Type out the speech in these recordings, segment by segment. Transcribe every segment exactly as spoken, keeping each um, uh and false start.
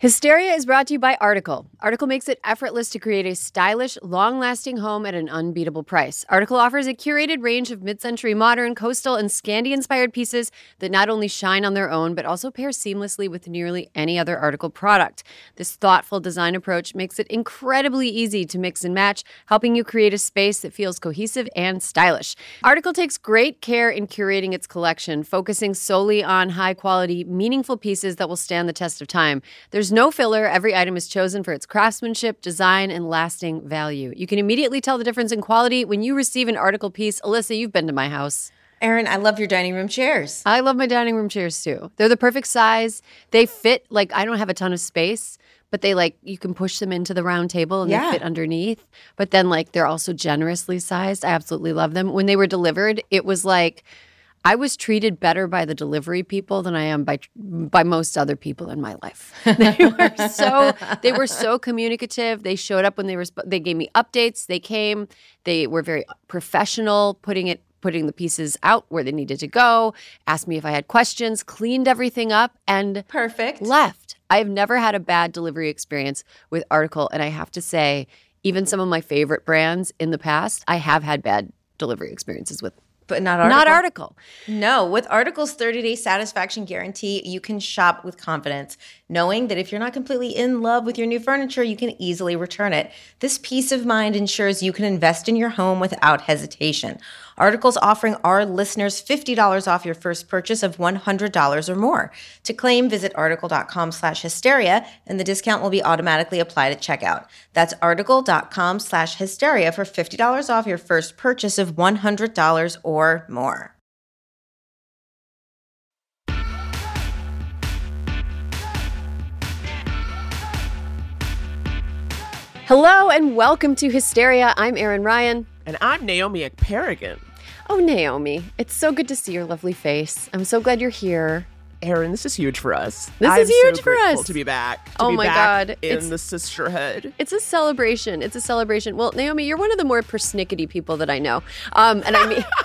Hysteria is brought to you by Article. Article makes it effortless to create a stylish, long-lasting home at an unbeatable price. Article offers a curated range of mid-century modern, coastal, and Scandi-inspired pieces that not only shine on their own, but also pair seamlessly with nearly any other Article product. This thoughtful design approach makes it incredibly easy to mix and match, helping you create a space that feels cohesive and stylish. Article takes great care in curating its collection, focusing solely on high-quality, meaningful pieces that will stand the test of time. There's no filler. Every item is chosen for its craftsmanship, design, and lasting value. You can immediately tell the difference in quality when you receive an Article piece. Alyssa, you've been to my house. Erin, I love your dining room chairs. I love my dining room chairs too. They're the perfect size. They fit, like, I don't have a ton of space, but they, like, you can push them into the round table and Yeah. they fit underneath. But then, like, they're also generously sized. I absolutely love them. When they were delivered, it was like I was treated better by the delivery people than I am by by most other people in my life. They were so they were so communicative. They showed up when they were. They gave me updates. They came. They were very professional, putting it putting the pieces out where they needed to go. Asked me if I had questions. Cleaned everything up and Perfect. left. I have never had a bad delivery experience with Article, and I have to say, even some of my favorite brands in the past, I have had bad delivery experiences with. But not Article. Not Article. No, with Article's thirty-day satisfaction guarantee, you can shop with confidence, knowing that if you're not completely in love with your new furniture, you can easily return it. This peace of mind ensures you can invest in your home without hesitation. Article's offering our listeners fifty dollars off your first purchase of one hundred dollars or more. To claim, visit article.com slash hysteria, and the discount will be automatically applied at checkout. That's article.com slash hysteria for fifty dollars off your first purchase of one hundred dollars or more. Hello and welcome to Hysteria. I'm Erin Ryan. And I'm Naomi Ekperigin. Oh, Naomi, it's so good to see your lovely face. I'm so glad you're here. Erin, this is huge for us. This I'm is huge so for grateful us. to be back. To Oh be my back God, in it's- the sisterhood. It's a celebration. It's a celebration. Well, Naomi, you're one of the more persnickety people that I know. Um, and I mean,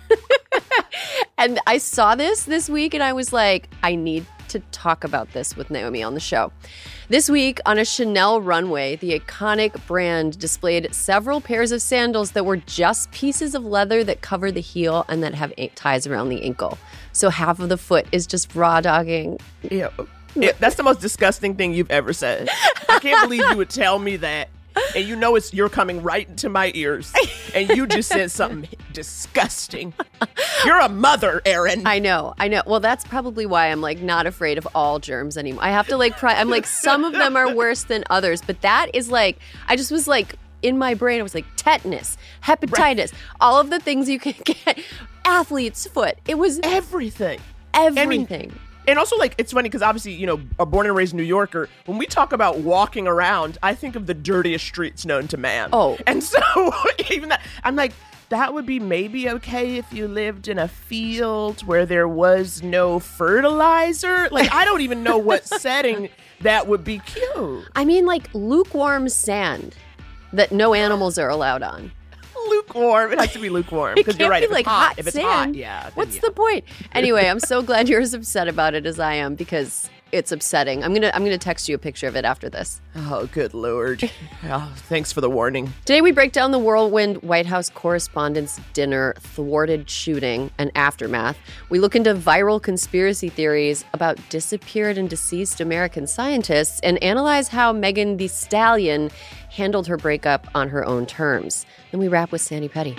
and I saw this this week and I was like, I need to talk about this with Naomi on the show. This week on a Chanel runway, the iconic brand displayed several pairs of sandals that were just pieces of leather that cover the heel and that have ties around the ankle. So half of the foot is just raw dogging. Yeah. Yeah, that's the most disgusting thing you've ever said. I can't believe you would tell me that. And you know it's you're coming right into my ears. And you just said something disgusting. You're a mother, Erin. I know, I know. Well, that's probably why I'm like not afraid of all germs anymore. I have to like, pri- I'm like, some of them are worse than others, but that is like, I just was like, in my brain, I was like, tetanus, hepatitis, right. All of the things you can get. Athlete's foot. It was everything. Everything. I mean, and also, like, it's funny because obviously, you know, a born and raised New Yorker, when we talk about walking around, I think of the dirtiest streets known to man. Oh. And so, even that, I'm like, that would be maybe okay if you lived in a field where there was no fertilizer. Like, I don't even know what setting that would be cute. I mean, like, lukewarm sand that no animals are allowed on. Lukewarm. It has to be lukewarm because you're right. Be If like it's hot, hot if it's sand. hot, yeah. What's yeah. the point? Anyway, I'm so glad you're as upset about it as I am because it's upsetting. I'm gonna I'm gonna text you a picture of it after this. Oh, good Lord. Oh, thanks for the warning. Today we break down the whirlwind White House Correspondents' Dinner thwarted shooting and aftermath. We look into viral conspiracy theories about disappeared and deceased American scientists and analyze how Megan Thee Stallion handled her breakup on her own terms. Then we wrap with Sandy Petty.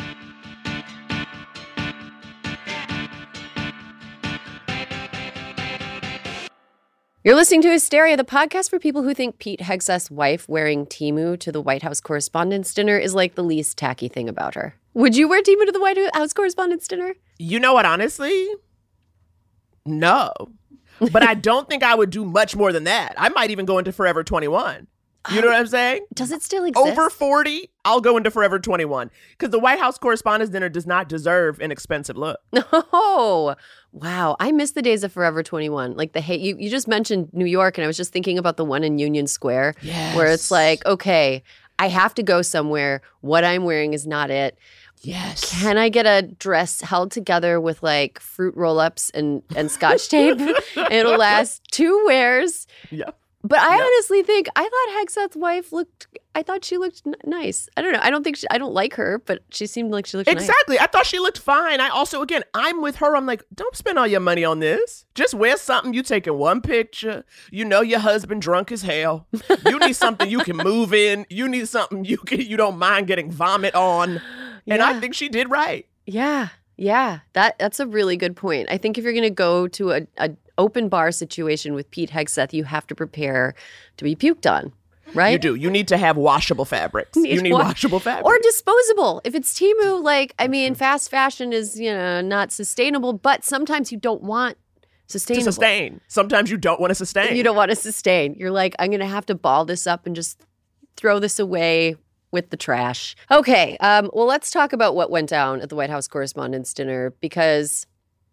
You're listening to Hysteria, the podcast for people who think Pete Hegseth's wife wearing Temu to the White House Correspondents' Dinner is like the least tacky thing about her. Would you wear Temu to the White House Correspondents' Dinner? You know what, honestly? No. But I don't think I would do much more than that. I might even go into Forever twenty-one. You know what I'm saying? Does it still exist? Over forty, I'll go into Forever twenty-one. Because the White House Correspondents' Dinner does not deserve an expensive look. Oh, wow. I miss the days of Forever twenty-one. Like the hate, you, you just mentioned New York, and I was just thinking about the one in Union Square, yes. where it's like, okay, I have to go somewhere. What I'm wearing is not it. Yes. Can I get a dress held together with like fruit roll-ups and, and scotch tape? It'll last two wears. Yeah. But I Yeah. honestly think I thought Hegseth's wife looked. I thought she looked n- nice. I don't know. I don't think she, I don't like her, but she seemed like she looked nice. Exactly. I thought she looked fine. I also, again, I'm with her. I'm like, don't spend all your money on this. Just wear something. You taking one picture. You know your husband drunk as hell. You need something you can move in. You need something you can you don't mind getting vomit on. And Yeah. I think she did right. Yeah, yeah. That that's a really good point. I think if you're going to go to a, a open bar situation with Pete Hegseth, you have to prepare to be puked on. Right? You do. You need to have washable fabrics. Need you need wa- washable fabrics. Or disposable. If it's Temu, like, I mean, fast fashion is, you know, not sustainable, but sometimes you don't want to sustainable. sustain. Sometimes you don't want to sustain. You don't want to sustain. You're like, I'm going to have to ball this up and just throw this away with the trash. Okay. Um, well, let's talk about what went down at the White House Correspondents' Dinner, because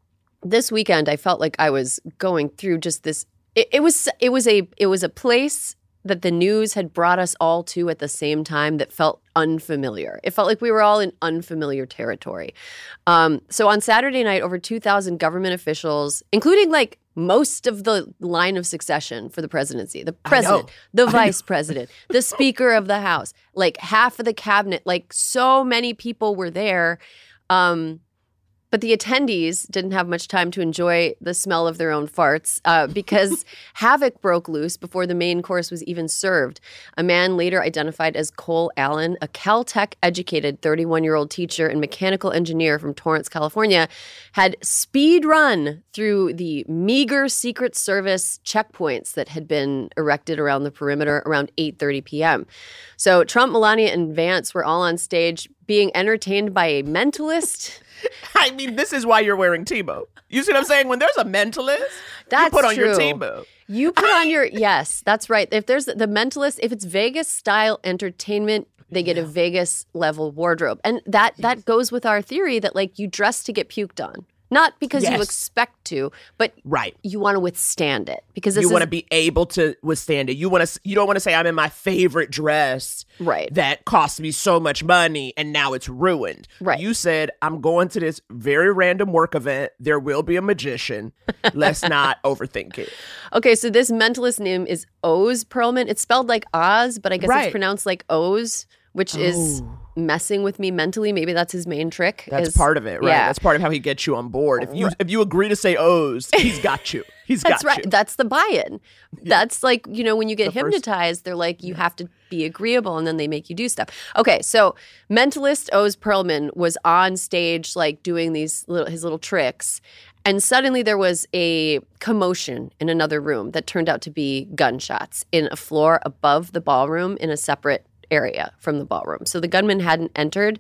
this weekend I felt like I was going through just this. It, it was it was a it was a place that the news had brought us all to at the same time that felt unfamiliar. It felt like we were all in unfamiliar territory. Um, so on Saturday night, over two thousand government officials, including like most of the line of succession for the presidency, the president, the vice president, the Speaker of the House, like half of the cabinet, like so many people were there. Um, But the attendees didn't have much time to enjoy the smell of their own farts uh, because havoc broke loose before the main course was even served. A man later identified as Cole Allen, a Caltech-educated thirty-one-year-old teacher and mechanical engineer from Torrance, California, had speed run through the meager Secret Service checkpoints that had been erected around the perimeter around eight thirty p.m. So Trump, Melania, and Vance were all on stage being entertained by a mentalist. I mean, this is why you're wearing Tebow. You see what I'm saying? When there's a mentalist, That's you put on true. your Tebow. You put on your, yes, that's right. If there's the mentalist, if it's Vegas style entertainment, they get a Vegas level wardrobe. And that that goes with our theory that like you dress to get puked on. Not because you Yes. expect to, but Right. you want to withstand it. Because this You is, want to be able to withstand it. You want to. You don't want to say I'm in my favorite dress, Right. that cost me so much money and now it's ruined. Right. You said I'm going to this very random work event. There will be a magician. Let's not overthink it. Okay, so this mentalist name is Oz Perlman. It's spelled like Oz, but I guess Right. it's pronounced like Oz, which is Oh. messing with me mentally. Maybe that's his main trick. That's is- part of it, right? Yeah. That's part of how he gets you on board. If you if you agree to say O's, he's got you. He's That's got right. you. That's the buy-in. That's like, you know, when you get The first- hypnotized, they're like, you have to be agreeable, and then they make you do stuff. Okay, so mentalist Oz Perlman was on stage, like doing these little his little tricks, and suddenly there was a commotion in another room that turned out to be gunshots in a floor above the ballroom in a separate area from the ballroom. So the gunman hadn't entered.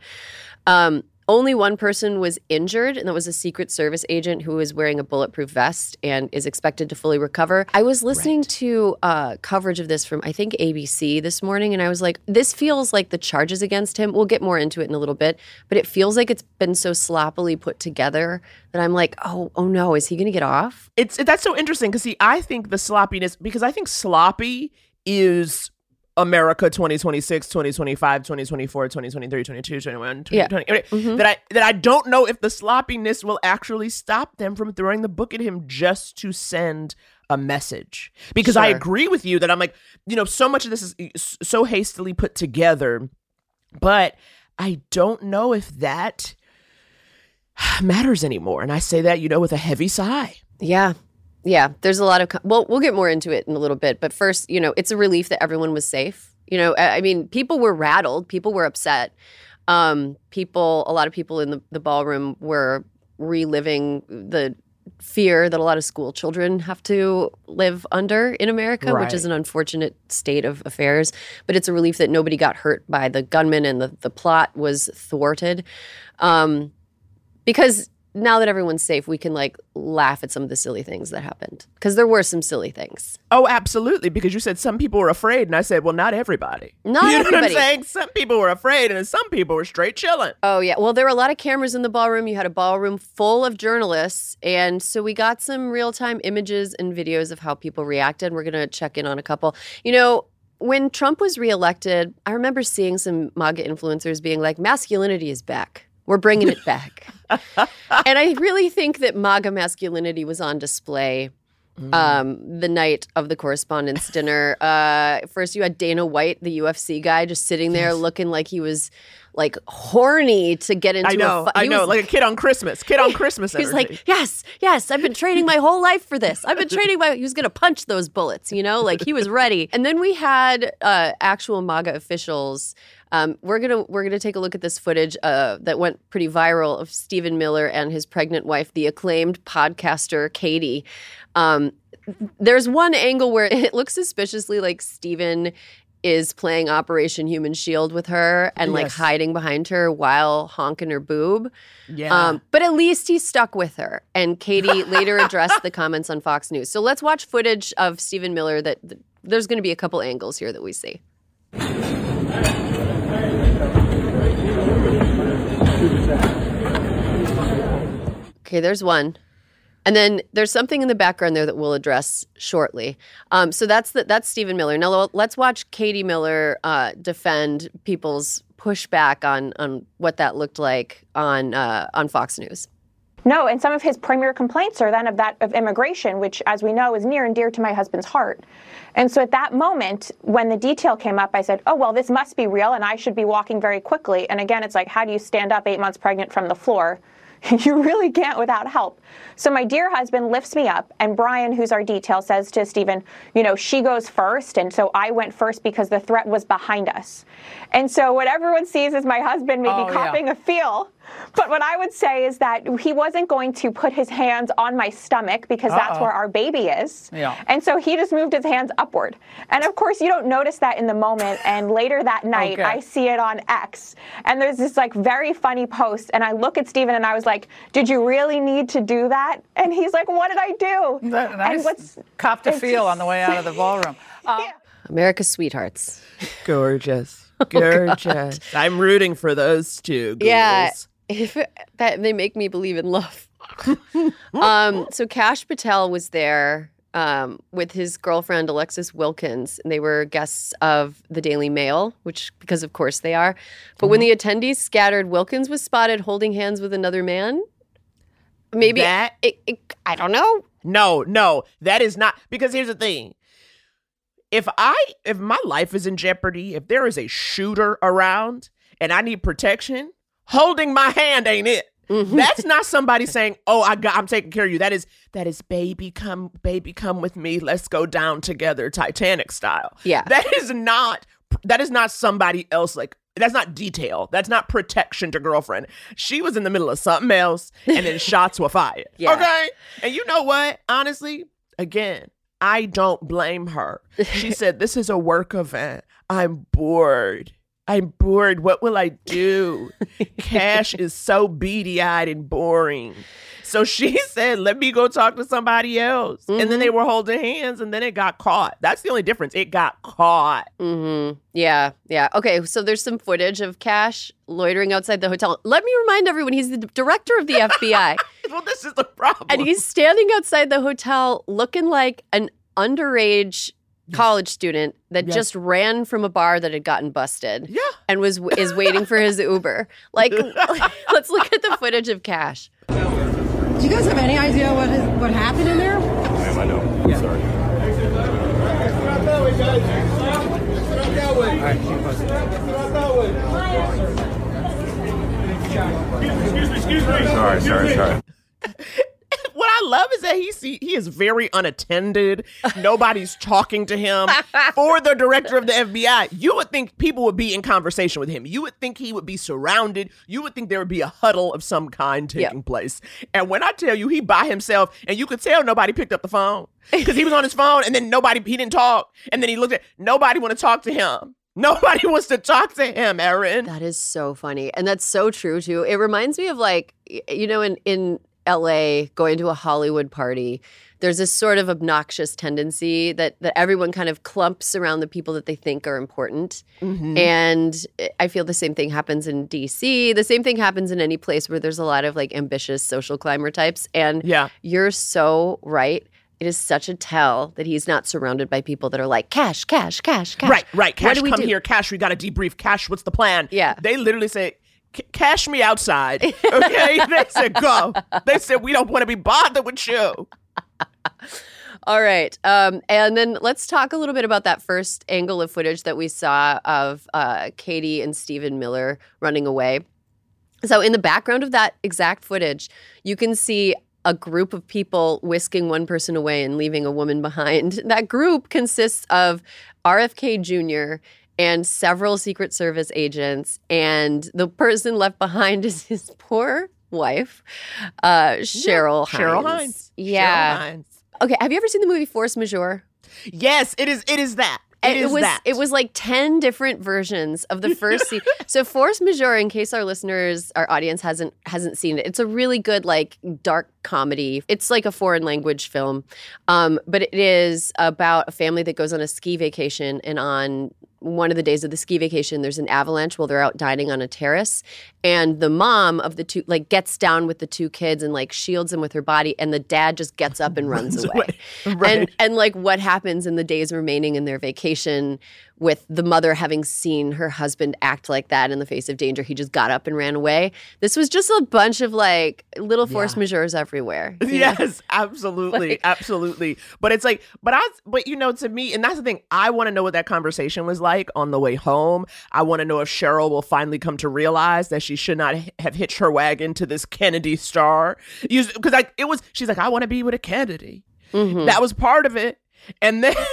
Um, only one person was injured, and that was a Secret Service agent who was wearing a bulletproof vest and is expected to fully recover. I was listening Right. to uh, coverage of this from, I think, A B C this morning, and I was like, this feels like the charges against him. We'll get more into it in a little bit, but it feels like it's been so sloppily put together that I'm like, oh, oh no, is he going to get off? It's that's so interesting because see, I think the sloppiness because I think sloppy is America twenty twenty-six, twenty twenty-five, twenty twenty-four, twenty twenty-three, twenty-two, twenty-one, Yeah. twenty twenty. Mhm. That I that I don't know if the sloppiness will actually stop them from throwing the book at him just to send a message. Because I Sure. agree with you that I'm like, you know, so much of this is so hastily put together, but I don't know if that matters anymore. And I say that, you know, with a heavy sigh. Yeah. Yeah, there's a lot of, co- well, we'll get more into it in a little bit. But first, you know, it's a relief that everyone was safe. You know, I I mean, people were rattled. People were upset. Um, people, a lot of people in the, the ballroom were reliving the fear that a lot of school children have to live under in America, which is Right. an unfortunate state of affairs. But it's a relief that nobody got hurt by the gunman and the, the plot was thwarted. Um, because now that everyone's safe, we can like laugh at some of the silly things that happened because there were some silly things. Oh, absolutely. Because you said some people were afraid. And I said, well, not everybody. Not you know everybody. what I'm saying? Some people were afraid and then some people were straight chilling. Oh, yeah. Well, there were a lot of cameras in the ballroom. You had a ballroom full of journalists. And so we got some real-time images and videos of how people reacted. We're going to check in on a couple. You know, when Trump was reelected, I remember seeing some MAGA influencers being like, masculinity is back. We're bringing it back. And I really think that MAGA masculinity was on display Mm. Um, the night of the correspondence dinner. Uh, first, you had Dana White, the U F C guy, just sitting there yes. looking like he was like horny to get into. I know, a fu- I know, was, like a kid on Christmas. Kid on Christmas. He's like, yes, yes, I've been training my whole life for this. I've been training my. He was gonna punch those bullets, you know, like he was ready. And then we had uh, actual MAGA officials. Um, we're gonna we're gonna take a look at this footage uh, that went pretty viral of Stephen Miller and his pregnant wife, the acclaimed podcaster Katie. Um, there's one angle where it looks suspiciously like Stephen is playing Operation Human Shield with her and like yes. hiding behind her while honking her boob. Yeah. Um, but at least he stuck with her. And Katie later addressed the comments on Fox News. So let's watch footage of Stephen Miller. That, that there's going to be a couple angles here that we see. Okay, there's one. And then there's something in the background there that we'll address shortly. Um, so that's the, that's Stephen Miller. Now let's watch Katie Miller uh, defend people's pushback on on what that looked like on uh, on Fox News. No, and some of his premier complaints are then of that of immigration, which, as we know, is near and dear to my husband's heart. And so at that moment, when the detail came up, I said, oh, well, this must be real, and I should be walking very quickly. And again, it's like, how do you stand up eight months pregnant from the floor? You really can't without help. So my dear husband lifts me up, and Brian, who's our detail, says to Stephen, you know, she goes first, and so I went first because the threat was behind us. And so what everyone sees is my husband maybe oh, copping yeah. a feel. But what I would say is that he wasn't going to put his hands on my stomach because Uh-oh. that's where our baby is. Yeah. And so he just moved his hands upward. And of course, you don't notice that in the moment. And later that night, okay. I see it on X. And there's this like very funny post. And I look at Stephen and I was like, did you really need to do that? And he's like, what did I do? That nice. And what's copped a feel on the way out of the ballroom. Um, yeah. America's sweethearts. Gorgeous. Gorgeous. Oh, I'm rooting for those two. Ghouls. Yeah. If it, that they make me believe in love. um, so Kash Patel was there um, with his girlfriend Alexis Wilkins, and they were guests of the Daily Mail, which because of course they are. But mm-hmm. when the attendees scattered, Wilkins was spotted holding hands with another man. Maybe that it, it, I don't know. No, no, that is not, because here's the thing. If I if my life is in jeopardy, if there is a shooter around and I need protection, holding my hand ain't it. Mm-hmm. That's not somebody saying, "Oh, I got, I'm taking care of you." That is, that is, baby, come, baby, come with me. Let's go down together, Titanic style. Yeah, that is not. That is not somebody else. Like, that's not detail. That's not protection to girlfriend. She was in the middle of something else, and then shots were fired. Yeah. Okay, and you know what? Honestly, again, I don't blame her. She said, "This is a work event. I'm bored." I'm bored. What will I do? Kash is so beady-eyed and boring. So she said, let me go talk to somebody else. Mm-hmm. And then they were holding hands, and then it got caught. That's the only difference. It got caught. Mm-hmm. Yeah, yeah. Okay, so there's some footage of Kash loitering outside the hotel. Let me remind everyone, he's the director of the F B I. Well, this is the problem. And he's standing outside the hotel looking like an underage college student that yes. just ran from a bar that had gotten busted yeah. and was is waiting for his Uber. Like, let's look at the footage of Kash. Do you guys have any idea what is, what happened in there? Ma'am, I don't. I'm yeah. sorry. Excuse me, excuse me. Sorry, sorry, sorry. What I love is that he see, he is very unattended. Nobody's talking to him. For the director of the F B I, you would think people would be in conversation with him. You would think he would be surrounded. You would think there would be a huddle of some kind taking yep. place. And when I tell you he by himself, and you could tell nobody picked up the phone because he was on his phone, and then nobody, he didn't talk. And then he looked at, nobody want to talk to him. Nobody wants to talk to him, Erin. That is so funny. And that's so true, too. It reminds me of, like, you know, in, in L A, going to a Hollywood party, there's this sort of obnoxious tendency that, that everyone kind of clumps around the people that they think are important. Mm-hmm. And I feel the same thing happens in D C. The same thing happens in any place where there's a lot of, like, ambitious social climber types. And yeah. you're so right. It is such a tell that he's not surrounded by people that are like, Kash, Kash, Kash, Kash. Right, right. Kash, come do? here. Kash, we got to debrief. Kash, what's the plan? Yeah. They literally say, cash me outside. Okay? They said, go. They said, we don't want to be bothered with you. All right. Um, and then let's talk a little bit about that first angle of footage that we saw of uh, Katie and Stephen Miller running away. So in the background of that exact footage, you can see a group of people whisking one person away and leaving a woman behind. That group consists of R F K Junior and several Secret Service agents. And the person left behind is his poor wife, uh, Cheryl yeah, Hines. Cheryl Hines. Yeah. Cheryl Hines. Okay, have you ever seen the movie Force Majeure? Yes, it is. It is that. It, it is was that. it was like ten different versions of the first scene. So Force Majeure, in case our listeners, our audience hasn't hasn't seen it, it's a really good like dark comedy. It's like a foreign language film, um, but it is about a family that goes on a ski vacation, and on one of the days of the ski vacation, there's an avalanche while they're out dining on a terrace, and the mom of the two like gets down with the two kids and like shields them with her body, and the dad just gets up and runs, runs away. away. Right. And and like what happens in the days remaining in their vacation, with the mother having seen her husband act like that in the face of danger, he just got up and ran away. This was just a bunch of like little force yeah. majeures everywhere. Yes, know? absolutely, like, absolutely. But it's like, but I, but you know, to me, and that's the thing. I want to know what that conversation was like on the way home. I want to know if Cheryl will finally come to realize that she should not have hitched her wagon to this Kennedy star. Because like it was, she's like, I want to be with a Kennedy. Mm-hmm. That was part of it, and then.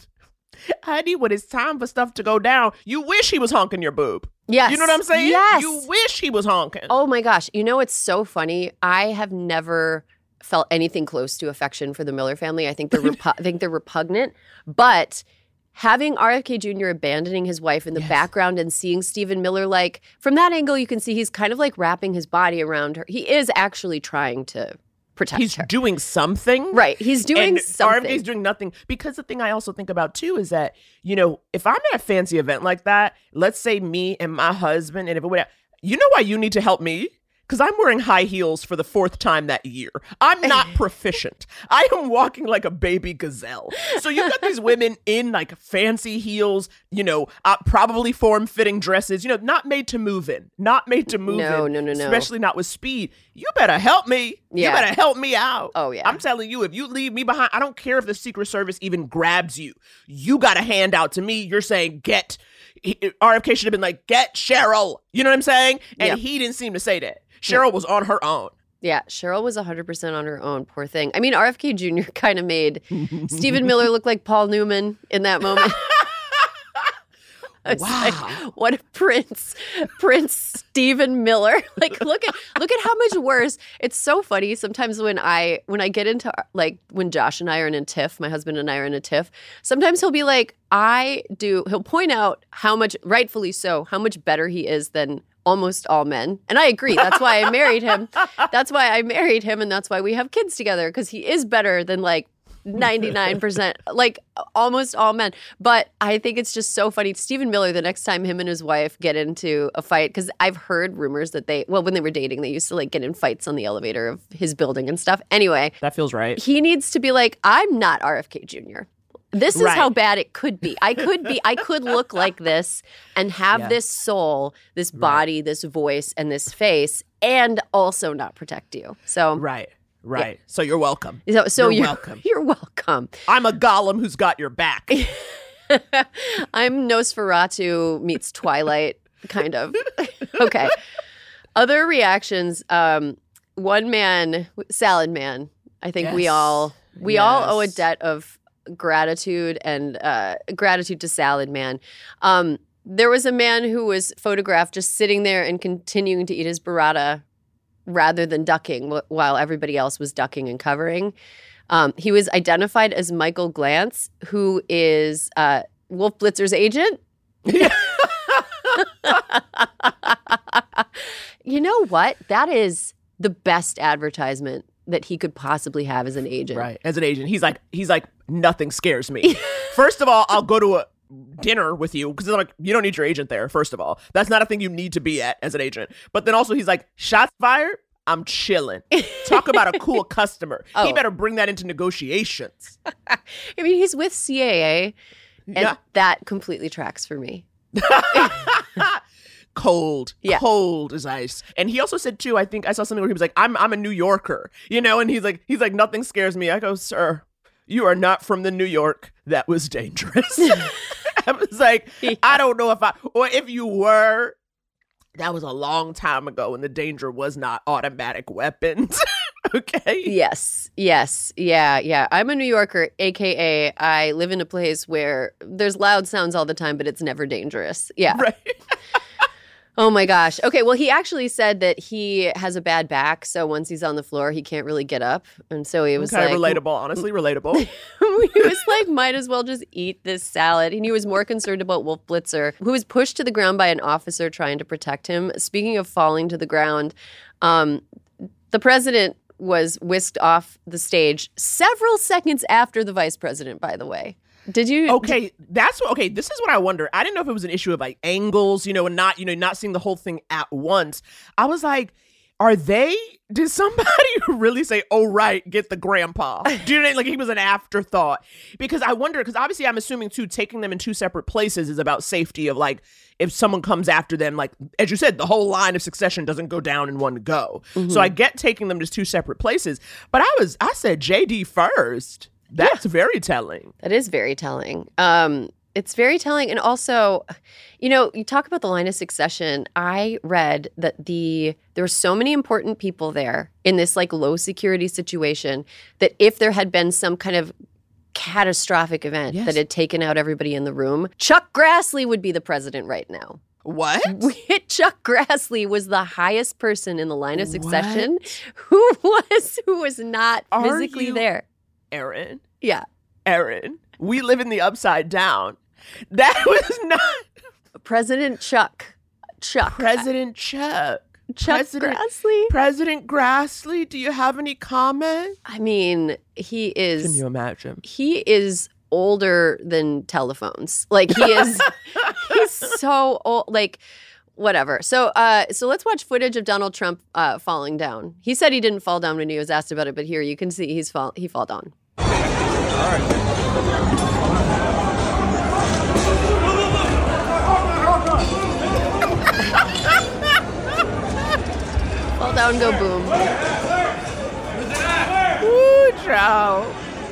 Honey, when it's time for stuff to go down, you wish he was honking your boob. Yes. You know what I'm saying? Yes. You wish he was honking. Oh my gosh. You know, it's so funny. I have never felt anything close to affection for the Miller family. I think they're repu- I think they're repugnant. But having R F K Junior abandoning his wife in the yes. background and seeing Stephen Miller, like, from that angle, you can see he's kind of like wrapping his body around her. He is actually trying to protect he's her. doing something. Right. He's doing and something. R F K's doing nothing. Because the thing I also think about, too, is that, you know, if I'm at a fancy event like that, let's say me and my husband, and if it would, you know why you need to help me? Because I'm wearing high heels for the fourth time that year. I'm not proficient. I am walking like a baby gazelle. So you've got these women in like fancy heels, you know, uh, probably form-fitting dresses, you know, not made to move in. Not made to move no, in. No, no, no, especially not with speed. You better help me. Yeah. You better help me out. Oh, yeah. I'm telling you, if you leave me behind, I don't care if the Secret Service even grabs you. You got a hand out to me. You're saying, get. R F K should have been like, get Cheryl. You know what I'm saying? And yep. he didn't seem to say that. Cheryl was on her own. Yeah, Cheryl was one hundred percent on her own. Poor thing. I mean, R F K Junior kind of made Stephen Miller look like Paul Newman in that moment. Wow. Like, what a prince. Prince Stephen Miller. Like, look at look at how much worse. It's so funny. Sometimes when I when I get into, like, when Josh and I are in a tiff, my husband and I are in a tiff, sometimes he'll be like, I do, he'll point out how much, rightfully so, how much better he is than almost all men. And I agree. That's why I married him. That's why I married him. And that's why we have kids together, because he is better than like ninety-nine percent, like almost all men. But I think it's just so funny. Stephen Miller, the next time him and his wife get into a fight, because I've heard rumors that they, well, when they were dating, they used to like get in fights on the elevator of his building and stuff. Anyway. That feels right. He needs to be like, I'm not R F K Junior This is right. how bad it could be. I could be, I could look like this and have yeah. this soul, this body, right. this voice, and this face, and also not protect you. So right, right. Yeah. So you're welcome. So, so you're, you're welcome. You're welcome. I'm a golem who's got your back. I'm Nosferatu meets Twilight, kind of. Okay. Other reactions. Um, one man, Salad Man. I think yes. we all we yes. all owe a debt of gratitude and uh, gratitude to Salad Man. Um, there was a man who was photographed just sitting there and continuing to eat his burrata rather than ducking wh- while everybody else was ducking and covering. Um, he was identified as Michael Glantz, who is uh, Wolf Blitzer's agent. You know what? That is the best advertisement that he could possibly have as an agent. Right. As an agent. He's like, he's like, nothing scares me. First of all, I'll go to a dinner with you because like, you don't need your agent there. First of all, that's not a thing you need to be at as an agent. But then also he's like, shots fired. I'm chilling. Talk about a cool customer. Oh. He better bring that into negotiations. I mean, he's with C A A and yeah. that completely tracks for me. Cold, yeah. cold as ice. And he also said too, I think I saw something where he was like, I'm I'm a New Yorker, you know, and he's like, he's like, nothing scares me. I go, sir, you are not from the New York that was dangerous. I was like, yeah. I don't know if I, or if you were, that was a long time ago when the danger was not automatic weapons. Okay. Yes. Yes. Yeah. Yeah. I'm a New Yorker, A K A I live in a place where there's loud sounds all the time, but it's never dangerous. Yeah. Right. Oh my gosh. Okay, well, he actually said that he has a bad back, so once he's on the floor, he can't really get up. And so he was kind like... of relatable, honestly, relatable. He was like, might as well just eat this salad. And he was more concerned about Wolf Blitzer, who was pushed to the ground by an officer trying to protect him. Speaking of falling to the ground, um, the president was whisked off the stage several seconds after the vice president, by the way. Did you? Okay, that's what, okay, this is what I wonder. I didn't know if it was an issue of like angles, you know, and not, you know, not seeing the whole thing at once. I was like, are they, did somebody really say, oh, right, get the grandpa? Do you know what I mean? Like he was an afterthought? Because I wonder, because obviously I'm assuming too, taking them in two separate places is about safety of like, if someone comes after them, like, as you said, the whole line of succession doesn't go down in one go. Mm-hmm. So I get taking them to two separate places. But I was, I said J D first. That's yeah. very telling. That is very telling. Um, it's very telling. And also, you know, you talk about the line of succession. I read that the there were so many important people there in this like low security situation that if there had been some kind of catastrophic event yes. that had taken out everybody in the room, Chuck Grassley would be the president right now. What? Chuck Grassley was the highest person in the line of succession what? who was who was not Are physically you- there. Erin. Yeah. Erin. We live in the upside down. That was not... President Chuck. Chuck. President Chuck. Chuck President, Grassley. President Grassley, do you have any comment? I mean, he is... Can you imagine? He is older than telephones. Like, he is... he's so old. Like... Whatever. So uh, so let's watch footage of Donald Trump uh, falling down. He said he didn't fall down when he was asked about it, but here you can see he's fall he fall down. All right. Fall down, go boom. Ooh, child.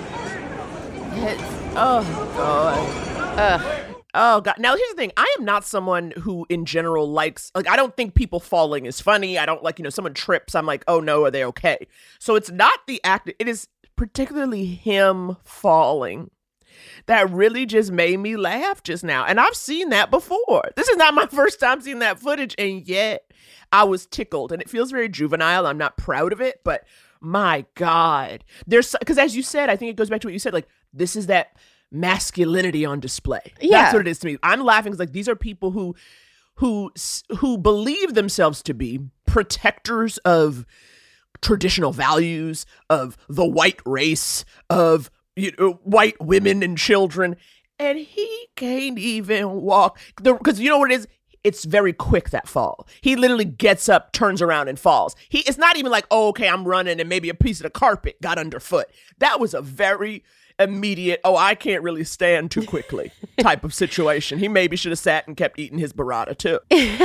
Oh, God. Ugh. Oh, God. Now, here's the thing. I am not someone who, in general, likes, like, I don't think people falling is funny. I don't like, you know, someone trips. I'm like, oh, no, are they okay? So it's not the act. It is particularly him falling that really just made me laugh just now. And I've seen that before. This is not my first time seeing that footage. And yet I was tickled. And it feels very juvenile. I'm not proud of it. But my God. There's, because as you said, I think it goes back to what you said. Like, this is that masculinity on display. Yeah. That's what it is to me. I'm laughing because like these are people who who who believe themselves to be protectors of traditional values, of the white race, of you know, white women and children, and he can't even walk. Because you know what it is? It's very quick, that fall. He literally gets up, turns around, and falls. He It's not even like, oh, okay, I'm running and maybe a piece of the carpet got underfoot. That was a very immediate, oh, I can't really stand too quickly type of situation. He maybe should have sat and kept eating his burrata too.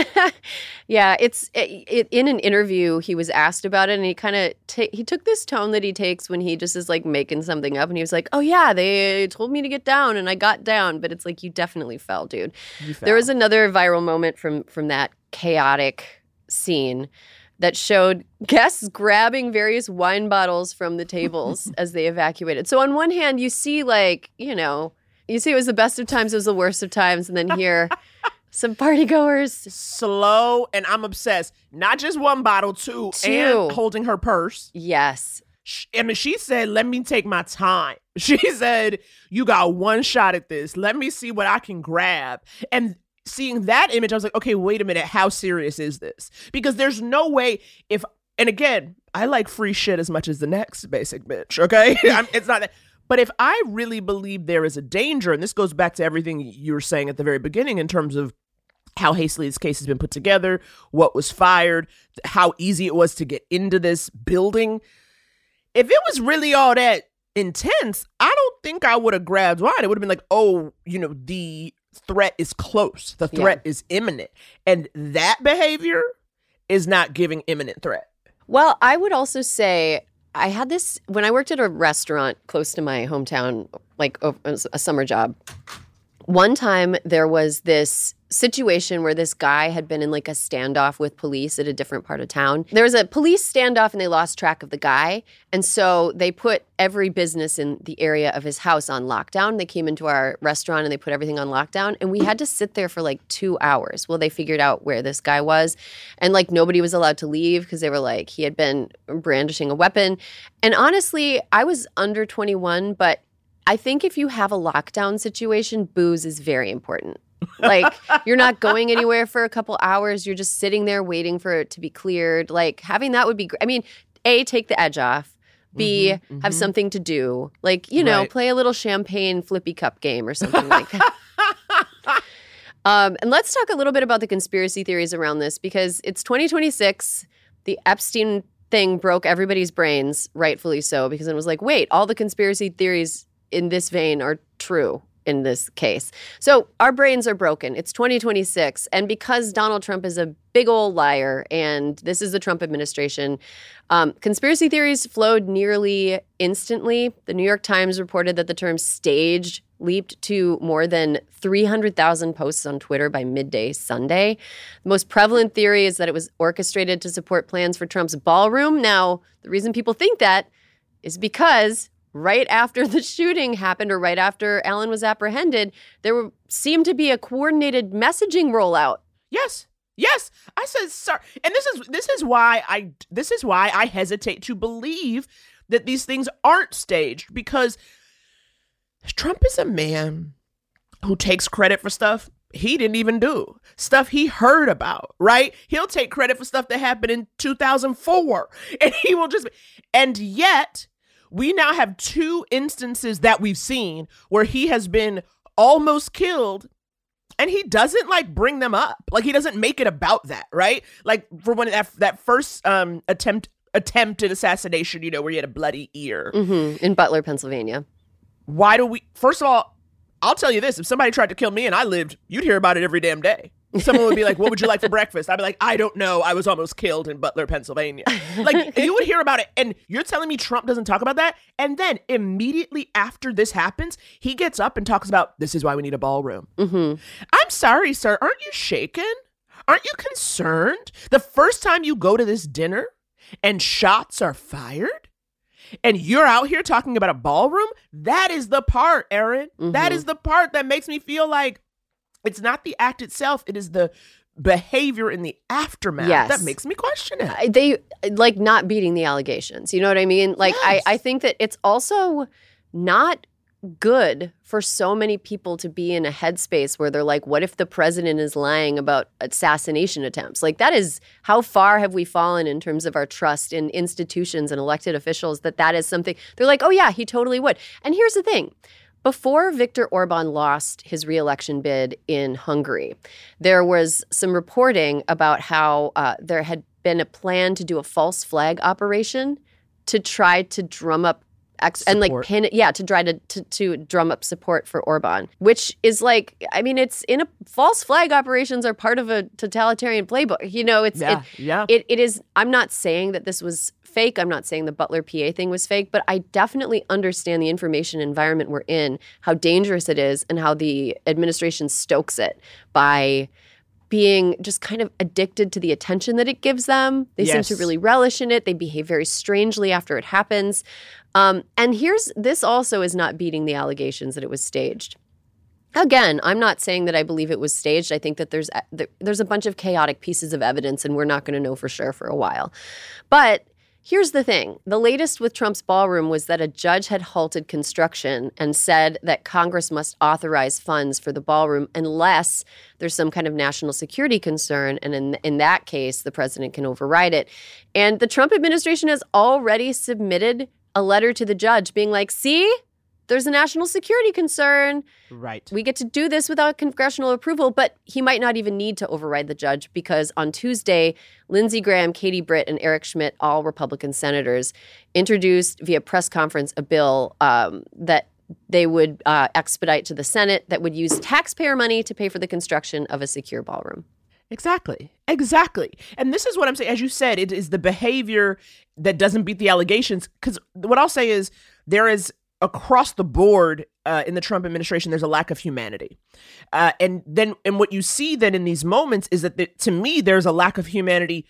Yeah, it's it, it, in an interview he was asked about it, and he kind of ta- he took this tone that he takes when he just is like making something up, and he was like, oh yeah, they told me to get down and I got down, but it's like, you definitely fell, dude. You fell. There was another viral moment from from that chaotic scene that showed guests grabbing various wine bottles from the tables as they evacuated. So on one hand, you see like, you know, you see it was the best of times, it was the worst of times. And then here, some partygoers. Slow, and I'm obsessed. Not just one bottle, two, Two. and holding her purse. Yes. I mean, she said, let me take my time. She said, you got one shot at this. Let me see what I can grab. And seeing that image, I was like, okay, wait a minute. How serious is this? Because there's no way if, and again, I like free shit as much as the next basic bitch, okay? I'm, it's not that. But if I really believe there is a danger, and this goes back to everything you were saying at the very beginning in terms of how hastily this case has been put together, what was fired, how easy it was to get into this building. If it was really all that intense, I don't think I would have grabbed wine. It would have been like, oh, you know, the threat is close. The threat yeah. is imminent. And that behavior is not giving imminent threat. Well, I would also say I had this when I worked at a restaurant close to my hometown, like a, a summer job. One time there was this situation where this guy had been in like a standoff with police at a different part of town. There was a police standoff and they lost track of the guy. And so they put every business in the area of his house on lockdown. They came into our restaurant and they put everything on lockdown. And we had to sit there for like two hours while they figured out where this guy was. And like nobody was allowed to leave because they were like, he had been brandishing a weapon. And honestly, I was under twenty-one, but I think if you have a lockdown situation, booze is very important. Like, you're not going anywhere for a couple hours. You're just sitting there waiting for it to be cleared. Like, having that would be great. I mean, A, take the edge off. B, mm-hmm, mm-hmm. have something to do. Like, you know, right. play a little champagne flippy cup game or something like that. um, and let's talk a little bit about the conspiracy theories around this, because it's twenty twenty-six. The Epstein thing broke everybody's brains, rightfully so, because it was like, wait, all the conspiracy theories in this vein are true in this case. So our brains are broken. It's twenty twenty-six. And because Donald Trump is a big old liar and this is the Trump administration, um, conspiracy theories flowed nearly instantly. The New York Times reported that the term staged leaped to more than three hundred thousand posts on Twitter by midday Sunday. The most prevalent theory is that it was orchestrated to support plans for Trump's ballroom. Now, the reason people think that is because right after the shooting happened, or right after Allen was apprehended, there were, seemed to be a coordinated messaging rollout. Yes, yes. I said, sir, and this is this is why I this is why I hesitate to believe that these things aren't staged, because Trump is a man who takes credit for stuff he didn't even do, stuff he heard about, right? He'll take credit for stuff that happened in two thousand four, and he will just, and yet we now have two instances that we've seen where he has been almost killed and he doesn't like bring them up. Like, he doesn't make it about that, right? Like, for when that, that first um, attempt, attempted assassination, you know, where he had a bloody ear. Mm-hmm. In Butler, Pennsylvania. Why do we, first of all, I'll tell you this, if somebody tried to kill me and I lived, you'd hear about it every damn day. Someone would be like, what would you like for breakfast? I'd be like, I don't know. I was almost killed in Butler, Pennsylvania. Like, you would hear about it. And you're telling me Trump doesn't talk about that? And then immediately after this happens, he gets up and talks about, this is why we need a ballroom. Mm-hmm. I'm sorry, sir. Aren't you shaken? Aren't you concerned? The first time you go to this dinner and shots are fired and you're out here talking about a ballroom, that is the part, Erin. Mm-hmm. That is the part that makes me feel like it's not the act itself. It is the behavior in the aftermath yes. that makes me question it. They like not beating the allegations. You know what I mean? Like, yes. I, I think that it's also not good for so many people to be in a headspace where they're like, what if the president is lying about assassination attempts? Like, that is, how far have we fallen in terms of our trust in institutions and elected officials that that is something, they're like, oh yeah, he totally would. And here's the thing. Before Viktor Orban lost his re-election bid in Hungary, there was some reporting about how uh, there had been a plan to do a false flag operation to try to drum up ex- and like pin, yeah, to try to, to to drum up support for Orban, which is like, I mean, it's in a false flag operations are part of a totalitarian playbook. You know, it's yeah, it, yeah. It it is. I'm not saying that this was fake. I'm not saying the Butler P A thing was fake, but I definitely understand the information environment we're in, how dangerous it is, and how the administration stokes it by being just kind of addicted to the attention that it gives them. They yes. seem to really relish in it. They behave very strangely after it happens. Um, and here's, this also is not beating the allegations that it was staged. Again, I'm not saying that I believe it was staged. I think that there's there's a bunch of chaotic pieces of evidence, and we're not going to know for sure for a while. But here's the thing. The latest with Trump's ballroom was that a judge had halted construction and said that Congress must authorize funds for the ballroom unless there's some kind of national security concern. And in, in that case, the president can override it. And the Trump administration has already submitted a letter to the judge being like, see, there's a national security concern. Right. We get to do this without congressional approval, but he might not even need to override the judge because on Tuesday, Lindsey Graham, Katie Britt, and Eric Schmidt, all Republican senators, introduced via press conference a bill um, that they would uh, expedite to the Senate that would use taxpayer money to pay for the construction of a secure ballroom. Exactly. Exactly. And this is what I'm saying. As you said, it is the behavior that doesn't beat the allegations. Because what I'll say is there is across the board uh, in the Trump administration, there's a lack of humanity. Uh, and then and what you see then in these moments is that the, to me, there's a lack of humanity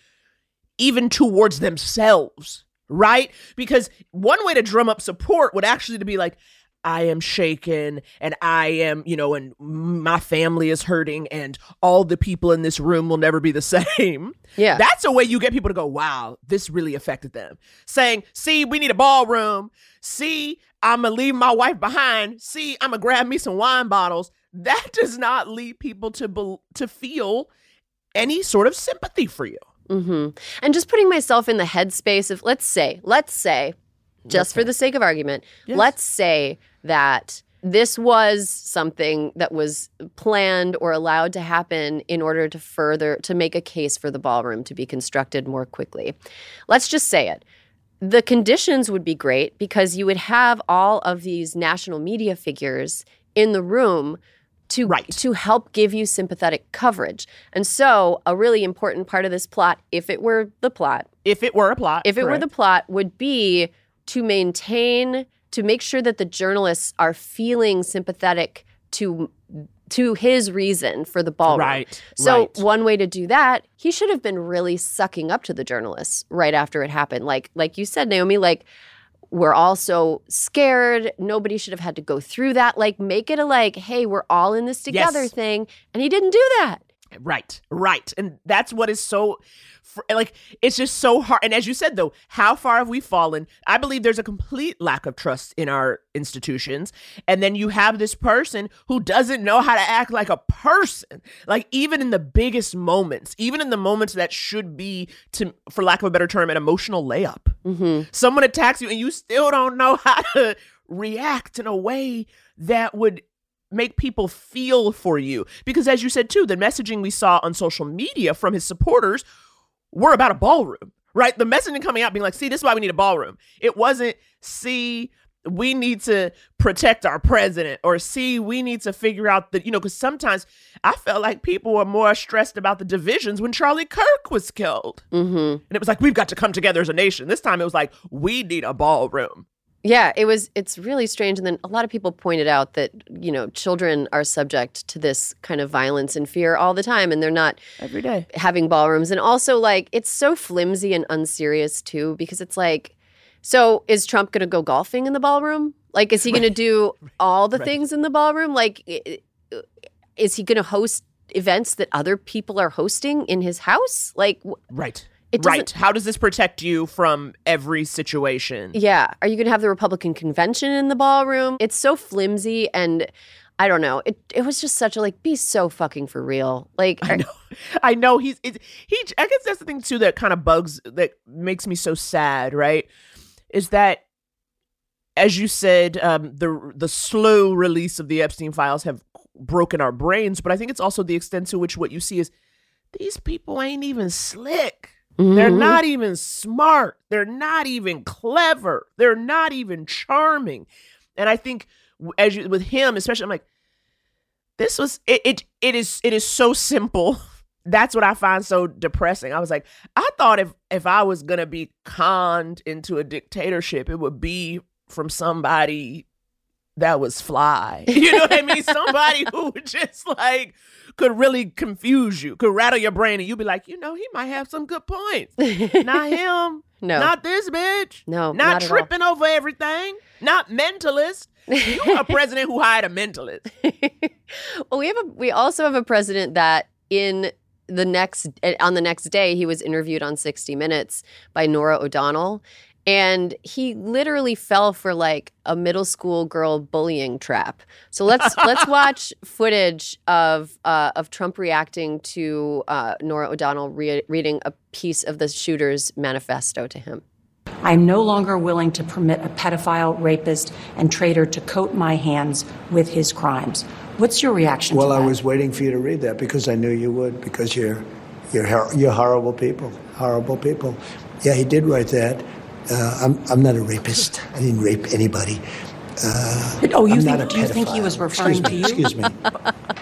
even towards themselves. Right? Because one way to drum up support would actually to be like, I am shaken and I am, you know, and my family is hurting and all the people in this room will never be the same. Yeah. That's a way you get people to go, wow, this really affected them. Saying, see, we need a ballroom. See, I'm going to leave my wife behind. See, I'm going to grab me some wine bottles. That does not lead people to be- to feel any sort of sympathy for you. Mm-hmm. And just putting myself in the headspace of, let's say, let's say, just for the sake of argument, yes. let's say that this was something that was planned or allowed to happen in order to further, to make a case for the ballroom to be constructed more quickly. Let's just say it. The conditions would be great because you would have all of these national media figures in the room to, right. to help give you sympathetic coverage. And so a really important part of this plot, if it were the plot. If it were a plot. If it correct. were the plot, would be to maintain, to make sure that the journalists are feeling sympathetic to to his reason for the ballroom. Right. So right. one way to do that, he should have been really sucking up to the journalists right after it happened. Like like you said, Naomi, like, we're all so scared. Nobody should have had to go through that. Like, make it a like, hey, we're all in this together yes. thing. And he didn't do that. Right, right. And that's what is so, like, it's just so hard. And as you said, though, how far have we fallen? I believe there's a complete lack of trust in our institutions. And then you have this person who doesn't know how to act like a person. Like, even in the biggest moments, even in the moments that should be, to, for lack of a better term, an emotional layup. Mm-hmm. Someone attacks you and you still don't know how to react in a way that would make people feel for you. Because as you said, too, the messaging we saw on social media from his supporters were about a ballroom, right? The messaging coming out being like, see, this is why we need a ballroom. It wasn't, see, we need to protect our president, or see, we need to figure out that, you know, because sometimes I felt like people were more stressed about the divisions when Charlie Kirk was killed. Mm-hmm. And it was like, we've got to come together as a nation. This time it was like, we need a ballroom. Yeah, it was. It's really strange. And then a lot of people pointed out that, you know, children are subject to this kind of violence and fear all the time, and they're not every day having ballrooms. And also, like, it's so flimsy and unserious, too, because it's like, so is Trump going to go golfing in the ballroom? Like, is he going to do all the right. things in the ballroom? Like, is he going to host events that other people are hosting in his house? Like, right. Right. How does this protect you from every situation? Yeah. Are you going to have the Republican convention in the ballroom? It's so flimsy, and I don't know. It it was just such a, like, be so fucking for real. Like, I know. I know he's it, he. I guess that's the thing too that kind of bugs, that makes me so sad. Right, is that, as you said, um, the the slow release of the Epstein files have broken our brains, but I think it's also the extent to which what you see is these people ain't even slick. Mm-hmm. They're not even smart. They're not even clever. They're not even charming. And I think as you, with him, especially, I'm like, this was, it, it, it is, it is so simple. That's what I find so depressing. I was like, I thought if, if I was going to be conned into a dictatorship, it would be from somebody that was fly. You know what I mean? Somebody who would just like, could really confuse you, could rattle your brain, and you'd be like, you know, he might have some good points. Not him. No. Not this bitch. No, Not, not tripping over everything. Not mentalist. You're a president who hired a mentalist. Well, we have a, we also have a president that in the next, on the next day, he was interviewed on sixty minutes by Norah O'Donnell. And he literally fell for like a middle school girl bullying trap. So let's let's watch footage of uh, of Trump reacting to uh, Norah O'Donnell re- reading a piece of the shooter's manifesto to him. I'm no longer willing to permit a pedophile, rapist, and traitor to coat my hands with his crimes. What's your reaction well, to that? Well, I was waiting for you to read that because I knew you would, because you're you're you're horrible people, horrible people. Yeah, he did write that. Uh, I'm I'm not a rapist. I didn't rape anybody. Uh, oh, you I'm think? not a Do you think he was referring excuse me, to you? Excuse me.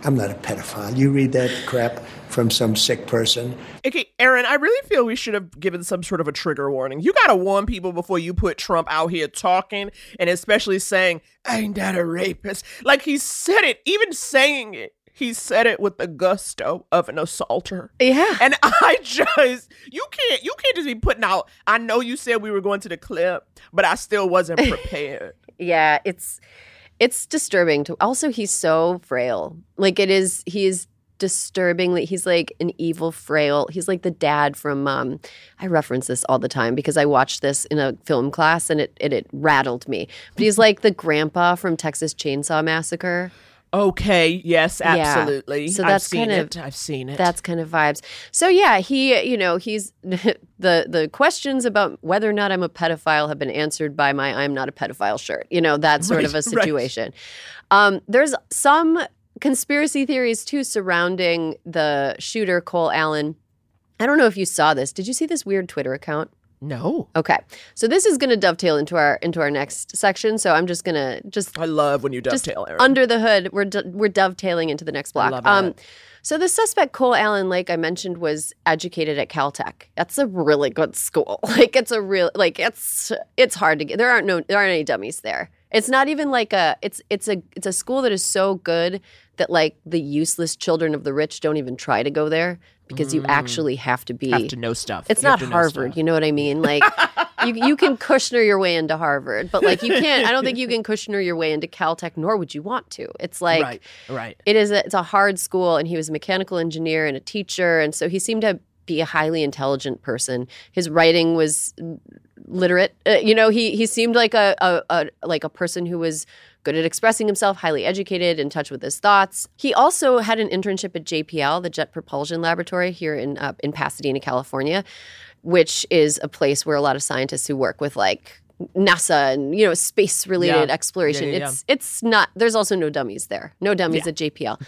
I'm not a pedophile. You read that crap from some sick person. Okay, Aaron, I really feel we should have given some sort of a trigger warning. You got to warn people before you put Trump out here talking, and especially saying, ain't that a rapist? Like, he said it, even saying it. He said it with the gusto of an assaulter. Yeah. And I just, you can't, you can't just be putting out, I know you said we were going to the clip, but I still wasn't prepared. Yeah, it's it's disturbing to also he's so frail. Like it is he is disturbingly he's like an evil frail. He's like the dad from um I reference this all the time because I watched this in a film class and it it, it rattled me. But he's like the grandpa from Texas Chainsaw Massacre. Okay, yes, absolutely. Yeah. So that's I've seen kind of, it. I've seen it. That's kind of vibes. So yeah, he, you know, he's the the questions about whether or not I'm a pedophile have been answered by my I'm not a pedophile shirt. You know, that sort right, of a situation. Right. Um, there's some conspiracy theories too surrounding the shooter, Cole Allen. I don't know if you saw this. Did you see this weird Twitter account? No. Okay. So this is going to dovetail into our into our next section. So I'm just going to just I love when you dovetail, Aaron. Under the hood, we're do- we're dovetailing into the next block. I love um that. So the suspect, Cole Allen, like I mentioned, was educated at Caltech. That's a really good school. Like it's a real like it's it's hard to get. There aren't no there aren't any dummies there. It's not even like a it's it's a it's a school that is so good that like the useless children of the rich don't even try to go there because mm. you actually have to be have to know stuff. It's you not Harvard, you know what I mean? Like you you can Kushner your way into Harvard, but like you can't I don't think you can Kushner your way into Caltech, nor would you want to. It's like right, right. It is a, it's a hard school, and he was a mechanical engineer and a teacher, and so he seemed to be a highly intelligent person. His writing was literate. Uh, you know, he he seemed like a, a, a like a person who was good at expressing himself, highly educated, in touch with his thoughts. He also had an internship at J P L, the Jet Propulsion Laboratory here in uh, in Pasadena, California, which is a place where a lot of scientists who work with like NASA and, you know, space related yeah. exploration. Yeah, yeah, it's yeah. it's not there's also no dummies there. No dummies yeah. at J P L.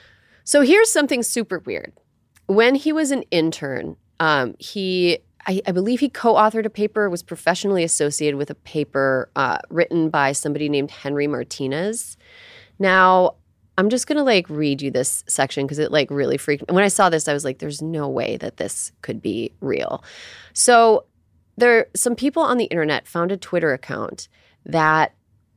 So here's something super weird. When he was an intern, um, he I, I believe he co-authored a paper, was professionally associated with a paper uh, written by somebody named Henry Martinez. Now, I'm just going to like read you this section because it like really freaked me. When I saw this, I was like, there's no way that this could be real. So there, some people on the internet found a Twitter account that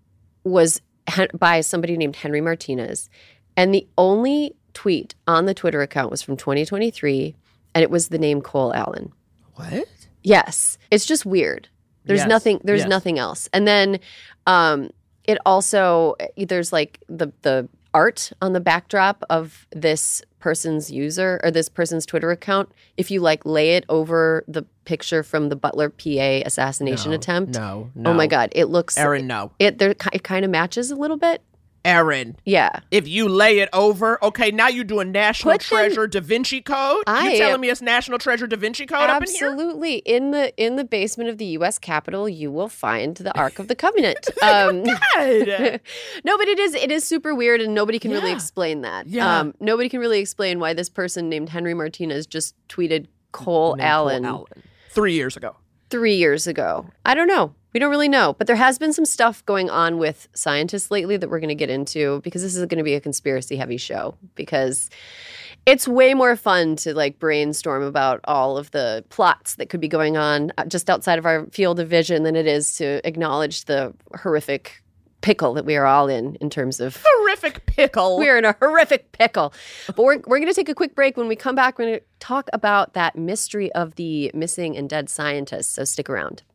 was he- by somebody named Henry Martinez. And the only tweet on the Twitter account was from twenty twenty-three, and it was the name Cole Allen. What? Yes. It's just weird. There's yes. nothing there's yes. nothing else. And then um, it also there's like the the art on the backdrop of this person's user or this person's Twitter account. If you like lay it over the picture from the Butler P A assassination no, attempt. No, no. Oh my God. It looks Aaron, no. It there it kind of matches a little bit. Aaron. Yeah. If you lay it over, okay, now you're doing National Put them- Treasure Da Vinci Code? I you telling am- me it's National Treasure Da Vinci Code up in here? Absolutely. In the in the basement of the U S Capitol, you will find the Ark of the Covenant. Um, God. no, but it is it is super weird, and nobody can really Yeah. explain that. Yeah. Um, nobody can really explain why this person named Henry Martinez just tweeted Cole Named Cole Allen Allen. Three years ago. three years ago. I don't know. We don't really know. But there has been some stuff going on with scientists lately that we're going to get into because this is going to be a conspiracy-heavy show because it's way more fun to like brainstorm about all of the plots that could be going on just outside of our field of vision than it is to acknowledge the horrific pickle that we are all in in terms of Horrific pickle. we're in a horrific pickle. But we're we're going to take a quick break. When we come back, we're going to talk about that mystery of the missing and dead scientists. So stick around.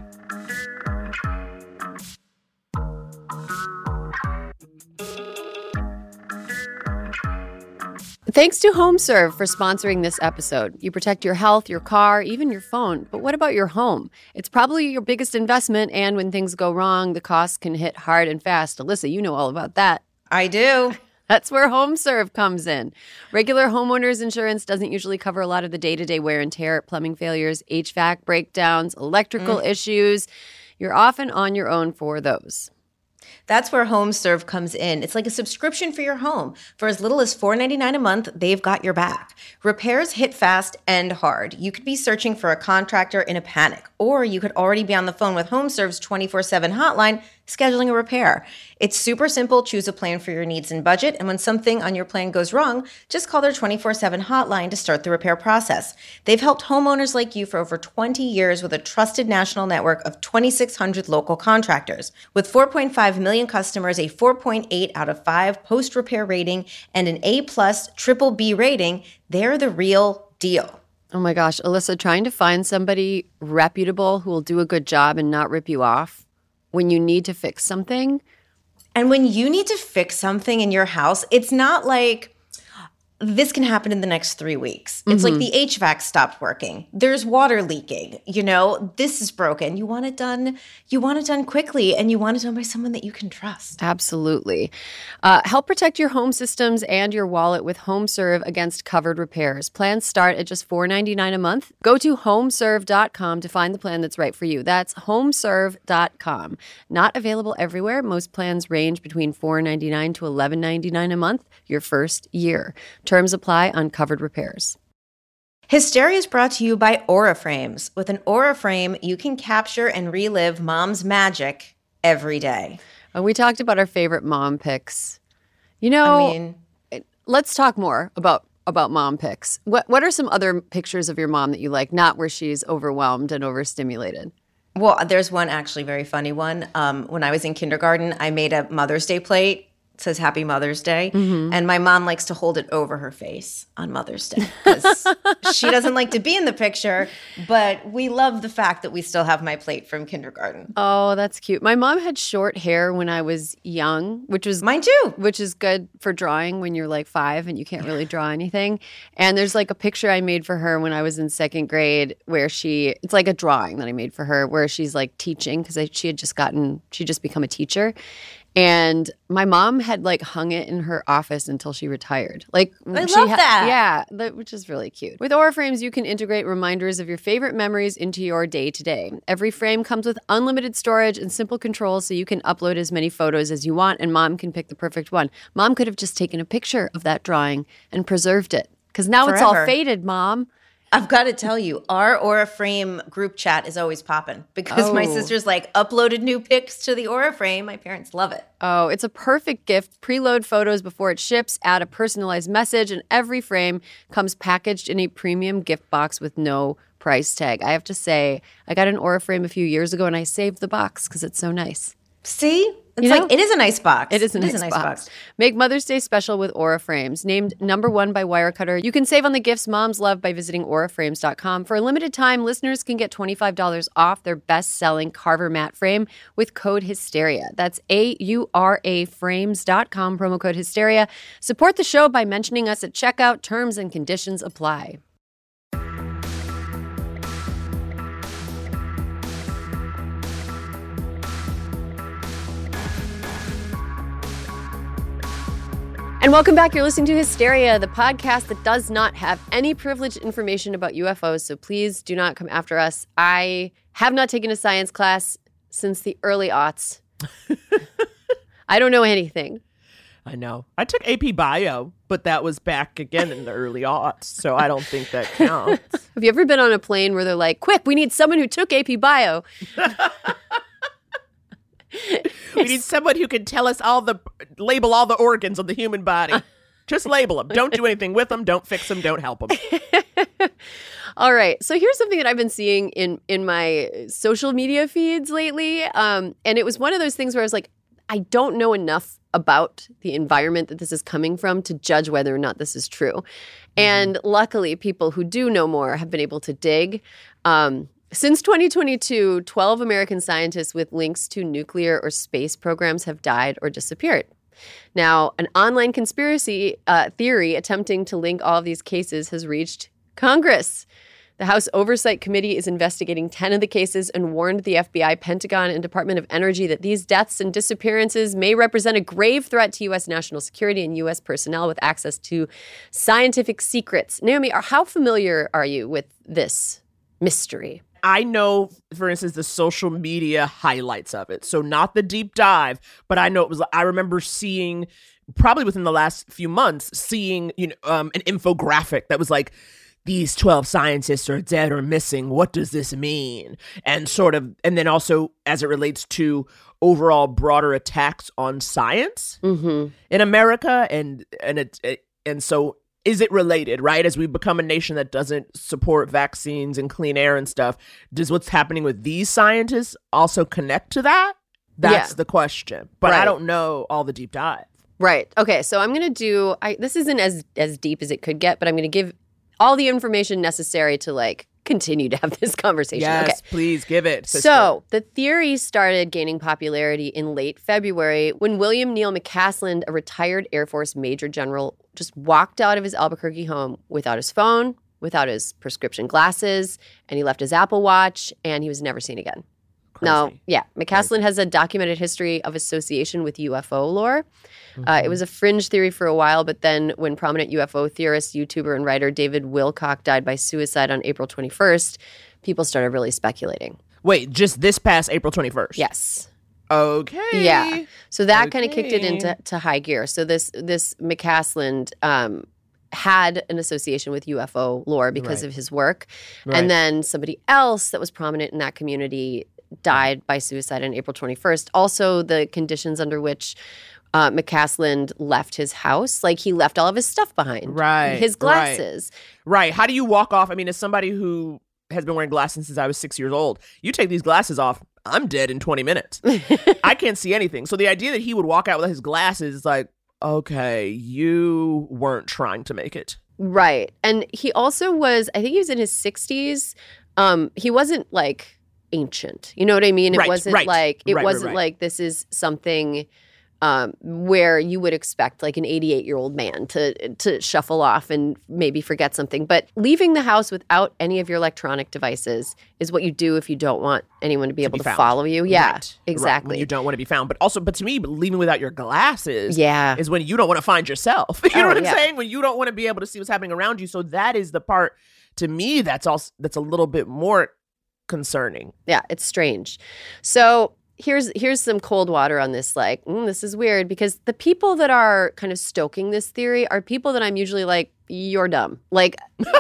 Thanks to HomeServe for sponsoring this episode. You protect your health, your car, even your phone. But what about your home? It's probably your biggest investment, and when things go wrong, the costs can hit hard and fast. Alyssa, you know all about that. I do. That's where HomeServe comes in. Regular homeowners insurance doesn't usually cover a lot of the day-to-day wear and tear, plumbing failures, H V A C breakdowns, electrical mm. issues. You're often on your own for those. That's where HomeServe comes in. It's like a subscription for your home. For as little as four dollars and ninety-nine cents a month, they've got your back. Repairs hit fast and hard. You could be searching for a contractor in a panic, or you could already be on the phone with HomeServe's twenty-four seven hotline, scheduling a repair. It's super simple. Choose a plan for your needs and budget. And when something on your plan goes wrong, just call their twenty-four seven hotline to start the repair process. They've helped homeowners like you for over twenty years with a trusted national network of twenty-six hundred local contractors. With four point five million customers, a four point eight out of five post-repair rating, and an A-plus triple B rating, they're the real deal. Oh my gosh, Alyssa, trying to find somebody reputable who will do a good job and not rip you off when you need to fix something. And when you need to fix something in your house, it's not like this can happen in the next three weeks. It's Mm-hmm. like the H V A C stopped working. There's water leaking. You know, this is broken. You want it done. You want it done quickly, and you want it done by someone that you can trust. Absolutely. Uh, help protect your home systems and your wallet with HomeServe against covered repairs. Plans start at just four dollars and ninety-nine cents a month. Go to homeserve dot com to find the plan that's right for you. That's homeserve dot com. Not available everywhere. Most plans range between four dollars and ninety-nine cents to eleven dollars and ninety-nine cents a month your first year. Terms apply on covered repairs. Hysteria is brought to you by Aura Frames. With an Aura Frame, you can capture and relive mom's magic every day. Uh, we talked about our favorite mom pics. You know, I mean, let's talk more about about mom pics. What what are some other pictures of your mom that you like, not where she's overwhelmed and overstimulated? well, there's one actually very funny one. Um, when I was in kindergarten, I made a Mother's Day plate. It says Happy Mother's Day. Mm-hmm. And my mom likes to hold it over her face on Mother's Day because she doesn't like to be in the picture. But we love the fact that we still have my plate from kindergarten. Oh, that's cute. My mom had short hair when I was young, which was Mine too. which is good for drawing when you're like five and you can't really draw anything. And there's like a picture I made for her when I was in second grade where she, it's like a drawing that I made for her where she's like teaching because she had just gotten, she just become a teacher. And my mom had like hung it in her office until she retired. Like I she love that. Yeah, that, which is really cute. With Aura Frames, you can integrate reminders of your favorite memories into your day-to-day. Every frame comes with unlimited storage and simple controls so you can upload as many photos as you want and mom can pick the perfect one. Mom could have just taken a picture of that drawing and preserved it because now it's all Forever. faded, Mom. I've got to tell you, our Aura Frame group chat is always popping because my Oh. sister's like uploaded new pics to the Aura Frame. My parents love it. Oh, it's a perfect gift. Preload photos before it ships, add a personalized message, and every frame comes packaged in a premium gift box with no price tag. I have to say, I got an Aura Frame a few years ago and I saved the box because it's so nice. See? It's You know? like, it is a nice box. It is a nice, box. Make Mother's Day special with Aura Frames. Named number one by Wirecutter, you can save on the gifts moms love by visiting aura frames dot com. For a limited time, listeners can get twenty-five dollars off their best-selling Carver matte frame with code HYSTERIA. That's A U R A frames dot com, promo code HYSTERIA. Support the show by mentioning us at checkout. Terms and conditions apply. And welcome back. You're listening to Hysteria, the podcast that does not have any privileged information about U F Os, so please do not come after us. I have not taken a science class since the early aughts. I don't know anything. I know. I took A P Bio, but that was back again in the early aughts, so I don't think that counts. Have you ever been on a plane where they're like, quick, we need someone who took A P Bio? We need someone who can tell us all the, label all the organs of the human body. Just label them. Don't do anything with them. Don't fix them. Don't help them. All right. So here's something that I've been seeing in in my social media feeds lately. Um, and it was one of those things where I was like, I don't know enough about the environment that this is coming from to judge whether or not this is true. Mm-hmm. And luckily, people who do know more have been able to dig. Um, Since twenty twenty-two, twelve American scientists with links to nuclear or space programs have died or disappeared. Now, an online conspiracy uh, theory attempting to link all of these cases has reached Congress. The House Oversight Committee is investigating ten of the cases and warned the F B I, Pentagon, and Department of Energy that these deaths and disappearances may represent a grave threat to U S national security and U S personnel with access to scientific secrets. Naomi, how familiar are you with this mystery? I know, for instance, the social media highlights of it. So not the deep dive, but I know it was, I remember seeing, probably within the last few months, seeing, you know, um, an infographic that was like, these twelve scientists are dead or missing. What does this mean? And sort of, and then also as it relates to overall broader attacks on science mm-hmm. in America. And, and it, it, and so is it related, right? As we become a nation that doesn't support vaccines and clean air and stuff, does what's happening with these scientists also connect to that? That's yeah. the question. But right. I don't know all the deep dive. Right. Okay. So I'm going to do, I, this isn't as, as deep as it could get, but I'm going to give all the information necessary to like continue to have this conversation. Yes, okay. Please give it, sister. So the theory started gaining popularity in late February when William Neal McCasland, a retired Air Force Major General, just walked out of his Albuquerque home without his phone, without his prescription glasses, and he left his Apple Watch, and he was never seen again. Crazy. No, yeah. McCasland Crazy. has a documented history of association with U F O lore. Mm-hmm. Uh, it was a fringe theory for a while, but then when prominent U F O theorist, YouTuber, and writer David Wilcock died by suicide on April twenty-first, people started really speculating. Wait, just this past April twenty-first? Yes. Okay. Yeah. So that okay. kind of kicked it into to high gear. So this this McCasland um, had an association with U F O lore because right. of his work. Right. And then somebody else that was prominent in that community died by suicide on April twenty-first. Also, the conditions under which uh, McCasland left his house, like he left all of his stuff behind. Right. His glasses. Right. right. How do you walk off? I mean, as somebody who has been wearing glasses since I was six years old, you take these glasses off, I'm dead in twenty minutes. I can't see anything. So the idea that he would walk out with his glasses is like, okay, you weren't trying to make it. Right. And he also was, I think he was in his sixties. Um, he wasn't like ancient. You know what I mean? It right, wasn't right, like, it right, wasn't right, right. like this is something um, where you would expect like an eighty-eight-year-old man to to shuffle off and maybe forget something. But leaving the house without any of your electronic devices is what you do if you don't want anyone to be to able be to found. follow you. Yeah, right, exactly. Right, when you don't want to be found. But also, but to me, leaving without your glasses yeah. is when you don't want to find yourself. You oh, know what I'm yeah. saying? When you don't want to be able to see what's happening around you. So that is the part, to me, that's also that's a little bit more concerning. Yeah, it's strange. So here's here's some cold water on this. Like, mm, this is weird because the people that are kind of stoking this theory are people that I'm usually like, you're dumb. Like,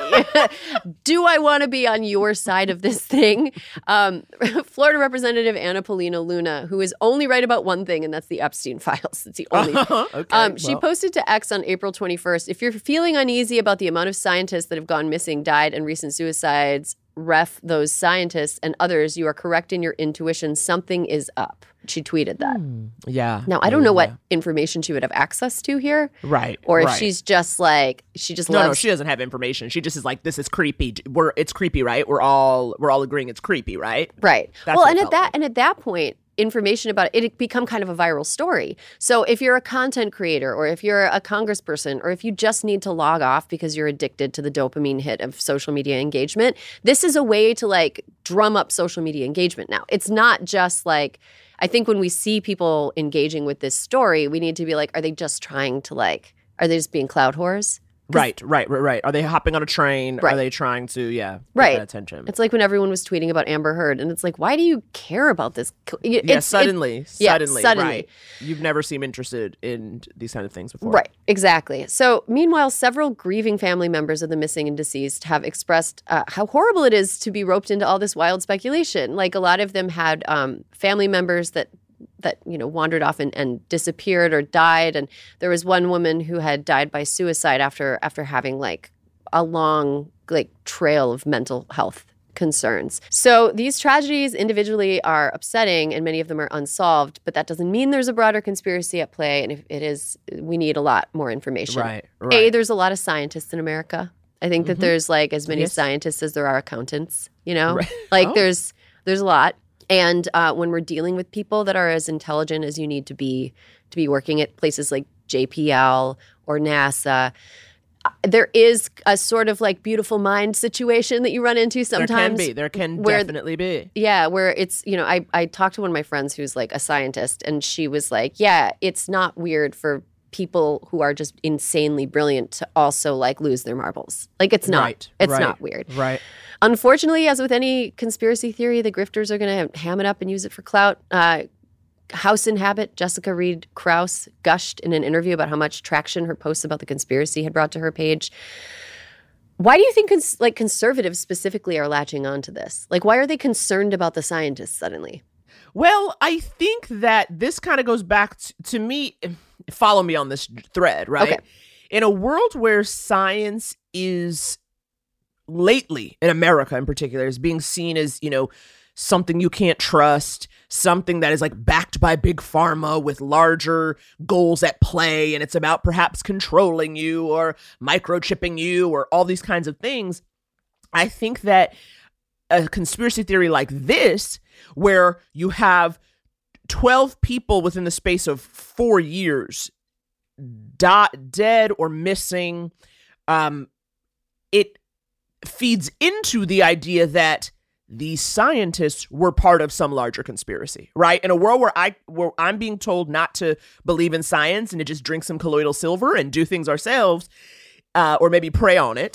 do I want to be on your side of this thing? Um, Florida Representative Anna Paulina Luna, who is only right about one thing, and that's the Epstein files. It's the only. okay, um, she well. posted to X on April twenty-first, if you're feeling uneasy about the amount of scientists that have gone missing, died, and recent suicides, ref those scientists and others, you are correct in your intuition. Something is up. She tweeted that. Hmm. Yeah. Now, I don't know yeah. what information she would have access to here. Right. Or if right. she's just like, she just No, loves... no, she doesn't have information. She just is like, this is creepy. We're It's creepy, right? We're all we're all agreeing it's creepy, right? Right. That's well, what and it at felt that like. and at that point, information about it, it become kind of a viral story. So if you're a content creator or if you're a congressperson or if you just need to log off because you're addicted to the dopamine hit of social media engagement, this is a way to like drum up social media engagement now. It's not just like, I think when we see people engaging with this story, we need to be like, are they just trying to like, are they just being cloud whores? Right, right, right, right. Are they hopping on a train? Right. Are they trying to, yeah, get right. that attention? It's like when everyone was tweeting about Amber Heard, and it's like, why do you care about this? It's, yeah, it- suddenly, yeah, suddenly, suddenly. right. You've never seemed interested in these kind of things before. Right, exactly. So meanwhile, several grieving family members of the missing and deceased have expressed uh, how horrible it is to be roped into all this wild speculation. Like a lot of them had um, family members that that, you know, wandered off and, and disappeared or died. And there was one woman who had died by suicide after after having like a long like trail of mental health concerns. So these tragedies individually are upsetting and many of them are unsolved, but that doesn't mean there's a broader conspiracy at play. And if it is, we need a lot more information. Right, right. A, there's a lot of scientists in America. I think that Mhm. there's like as many Yes. scientists as there are accountants, you know? Right. Like Oh. there's there's a lot. And uh, when we're dealing with people that are as intelligent as you need to be to be working at places like J P L or NASA, uh, there is a sort of like beautiful mind situation that you run into sometimes. There can be. There can where- definitely be. Yeah, where it's, you know, I, I talked to one of my friends who's like a scientist, and she was like, yeah, it's not weird for people who are just insanely brilliant to also like lose their marbles. Like it's not. Right, it's right, not weird. Right. Unfortunately, as with any conspiracy theory, the grifters are going to ham it up and use it for clout. Uh, House Inhabit Jessica Reed Krause gushed in an interview about how much traction her posts about the conspiracy had brought to her page. Why do you think cons- like conservatives specifically are latching on to this? Like, why are they concerned about the scientists suddenly? Well, I think that this kind of goes back to, to me. Follow me on this thread, right? Okay. In a world where science is lately, in America in particular, is being seen as, you know, something you can't trust, something that is like backed by big pharma with larger goals at play, and it's about perhaps controlling you or microchipping you or all these kinds of things. I think that a conspiracy theory like this, where you have twelve people within the space of four years di- dead or missing, um, it feeds into the idea that these scientists were part of some larger conspiracy, right? In a world where I where I'm being told not to believe in science and to just drink some colloidal silver and do things ourselves, uh, or maybe prey on it,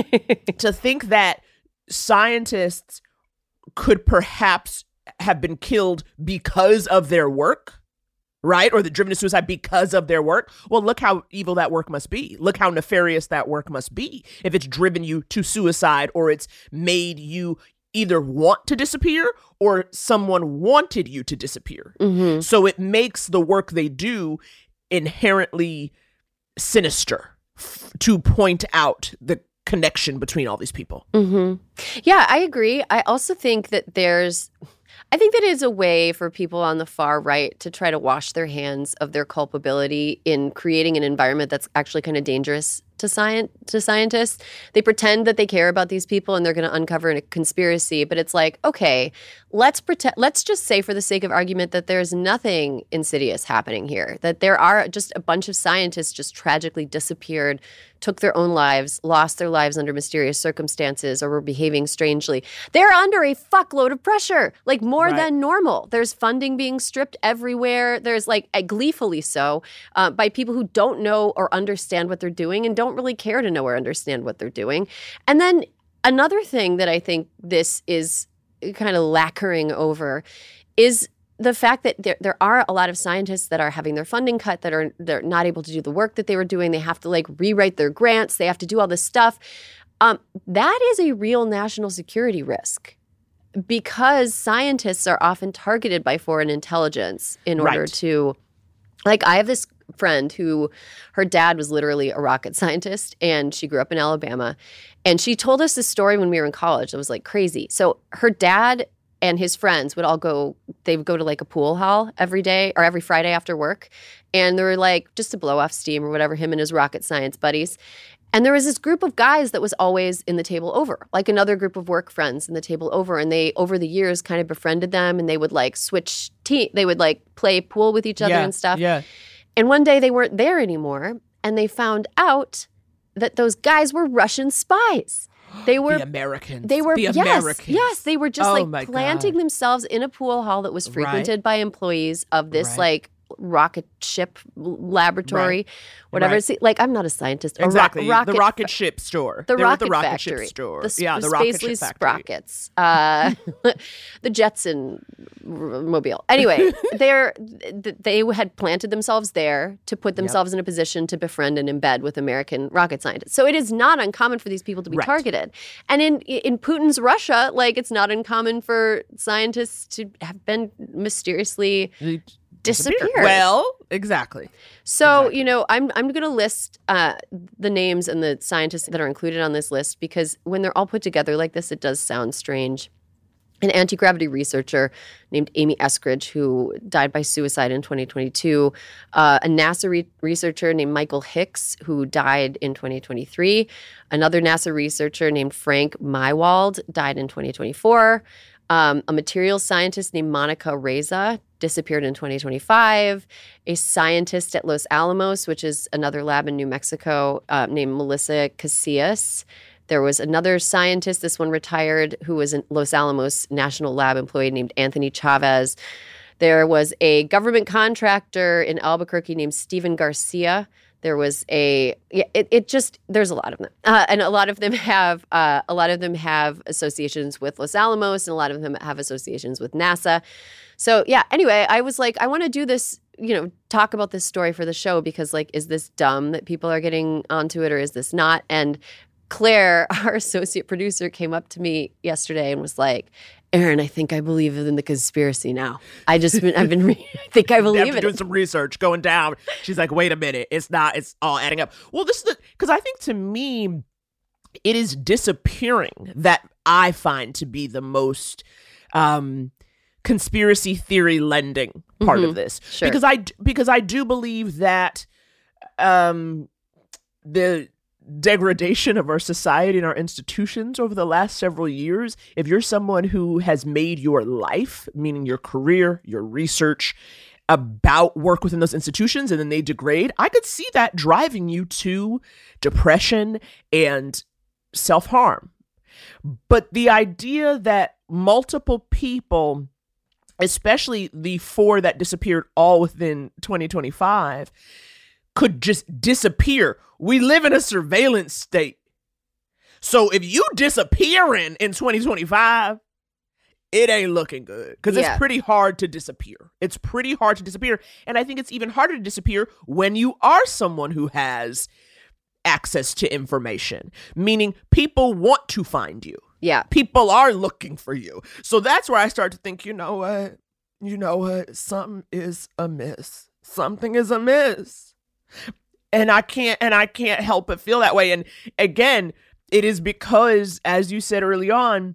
to think that scientists could perhaps have been killed because of their work, right? Or the driven to suicide because of their work. Well, look how evil that work must be. Look how nefarious that work must be if it's driven you to suicide or it's made you either want to disappear or someone wanted you to disappear. Mm-hmm. So it makes the work they do inherently sinister f- to point out the connection between all these people. Mm-hmm. Yeah, I agree. I also think that there's, I think that is a way for people on the far right to try to wash their hands of their culpability in creating an environment that's actually kind of dangerous to science to scientists. They pretend that they care about these people and they're going to uncover a conspiracy, but it's like, okay, let's pretend, let's just say for the sake of argument that there's nothing insidious happening here, that there are just a bunch of scientists just tragically disappeared, took their own lives, lost their lives under mysterious circumstances, or were behaving strangely. They're under a fuckload of pressure, like more Right. than normal. There's funding being stripped everywhere. There's like, gleefully so, uh, by people who don't know or understand what they're doing and don't really care to know or understand what they're doing. And then another thing that I think this is kind of lacquering over is the fact that there there are a lot of scientists that are having their funding cut, that are they're not able to do the work that they were doing. They have to like rewrite their grants. They have to do all this stuff. Um, that is a real national security risk because scientists are often targeted by foreign intelligence in order Right. to, like, I have this friend who her dad was literally a rocket scientist and she grew up in Alabama. And she told us this story when we were in college. It was like crazy. So her dad and his friends would all go, they would go to like a pool hall every day or every Friday after work. And they were like, just to blow off steam or whatever, him and his rocket science buddies. And there was this group of guys that was always in the table over, like another group of work friends in the table over. And they, over the years, kind of befriended them and they would like switch team. They would like play pool with each other Yeah, and stuff. yeah. And one day they weren't there anymore. And they found out that those guys were Russian spies. They were the Americans. They were the yes, Americans. yes. They were just Oh my like planting God. themselves in a pool hall that was frequented Right. by employees of this Right. like rocket ship laboratory, Right. whatever. Right. See, like I'm not a scientist. Exactly. A ro- rocket the rocket ship store. the They were at rocket, the rocket factory, ship store. the, yeah, the the rocket Spacely ship factory. Sprockets, uh, the Jetson r- mobile. Anyway, they're th- they had planted themselves there to put themselves in a position to befriend and embed with American rocket scientists. So it is not uncommon for these people to be Right. targeted. And in in Putin's Russia, like it's not uncommon for scientists to have been mysteriously disappeared. Well, exactly. So, Exactly. you know, I'm I'm going to list uh, the names and the scientists that are included on this list because when they're all put together like this, it does sound strange. An anti-gravity researcher named Amy Eskridge, who died by suicide in twenty twenty-two. Uh, a NASA re- researcher named Michael Hicks, who died in twenty twenty-three. Another NASA researcher named Frank Mywald died in twenty twenty-four. Um, a materials scientist named Monica Reza disappeared in twenty twenty-five. A scientist at Los Alamos, which is another lab in New Mexico, uh, named Melissa Casillas. There was another scientist, this one retired, who was a Los Alamos National Lab employee named Anthony Chavez. There was a government contractor in Albuquerque named Stephen Garcia. There was a yeah, it, it just there's a lot of them, uh, and a lot of them have uh, a lot of them have associations with Los Alamos, and a lot of them have associations with NASA. So yeah. Anyway, I was like, I want to do this, you know, talk about this story for the show because like, is this dumb that people are getting onto it, or is this not? And Claire, our associate producer, came up to me yesterday and was like, Erin, I think I believe in the conspiracy now. I just been, I've been, re- I think I believe After it. doing some research, going down, she's like, wait a minute, it's not, it's all adding up. Well, this is the, because I think to me, it is disappearing that I find to be the most um, conspiracy theory lending part mm-hmm. of this. Sure. Because I, because I do believe that um, the degradation of our society and our institutions over the last several years, if you're someone who has made your life, meaning your career, your research, about work within those institutions, and then they degrade, I could see that driving you to depression and self-harm. But the idea that multiple people, especially the four that disappeared all within twenty twenty-five, could just disappear. We live in a surveillance state. So if you disappearing in twenty twenty-five, it ain't looking good, because Yeah. it's pretty hard to disappear. It's pretty hard to disappear. And I think it's even harder to disappear when you are someone who has access to information, meaning people want to find you. Yeah. People are looking for you. So that's where I start to think, you know what? You know what? Something is amiss. Something is amiss. And I can't and I can't help but feel that way. And again, it is because, as you said early on,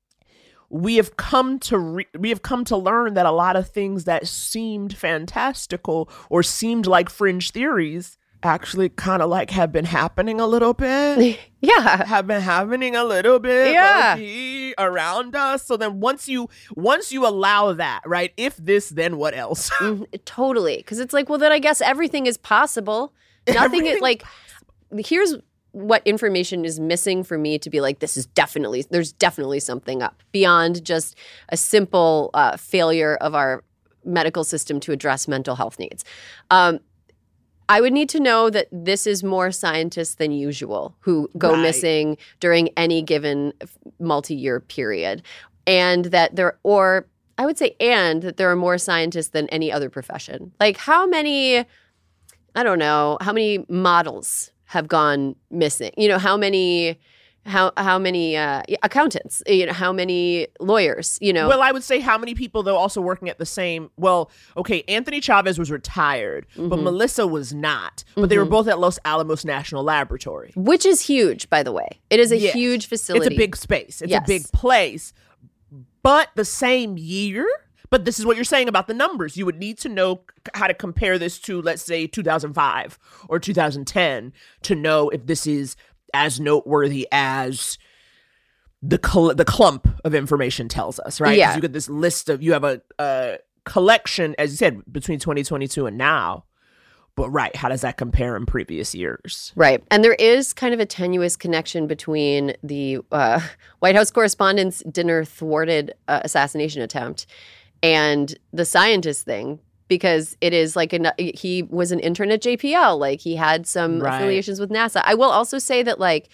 we have come to re- we have come to learn that a lot of things that seemed fantastical or seemed like fringe theories actually kind of like have been happening a little bit. Yeah. Have been happening a little bit Yeah. low-key around us. So then once you once you allow that, right? If this, then what else? Mm, totally. Because it's like, well, then I guess everything is possible. Nothing is Everything like, here's what information is missing for me to be like, this is definitely, there's definitely something up beyond just a simple uh, failure of our medical system to address mental health needs. Um, I would need to know that this is more scientists than usual who go Right. missing during any given multi-year period. And that there, or I would say, and that there are more scientists than any other profession. Like how many, I don't know, how many models have gone missing? You know, how many, how how many uh, accountants? You know, how many lawyers? You know, Well, I would say how many people, though, also working at the same, well, okay, Anthony Chavez was retired, but Mhm. Melissa was not. But they were Mhm. both at Los Alamos National Laboratory. which is huge, by the way. It is a Yes. huge facility. It's a big space. It's Yes. a big place. But the same year, but this is what you're saying about the numbers. You would need to know c- how to compare this to, let's say, two thousand five or two thousand ten to know if this is as noteworthy as the cl- the clump of information tells us, right? 'Cause Yeah. you get this list of, you have a, a collection, as you said, between twenty twenty-two and now. But right, how does that compare in previous years? Right. And there is kind of a tenuous connection between the uh, White House Correspondents' Dinner thwarted uh, assassination attempt and the scientist thing, because it is like an, he was an intern at J P L. Like he had some Right. affiliations with NASA. I will also say that like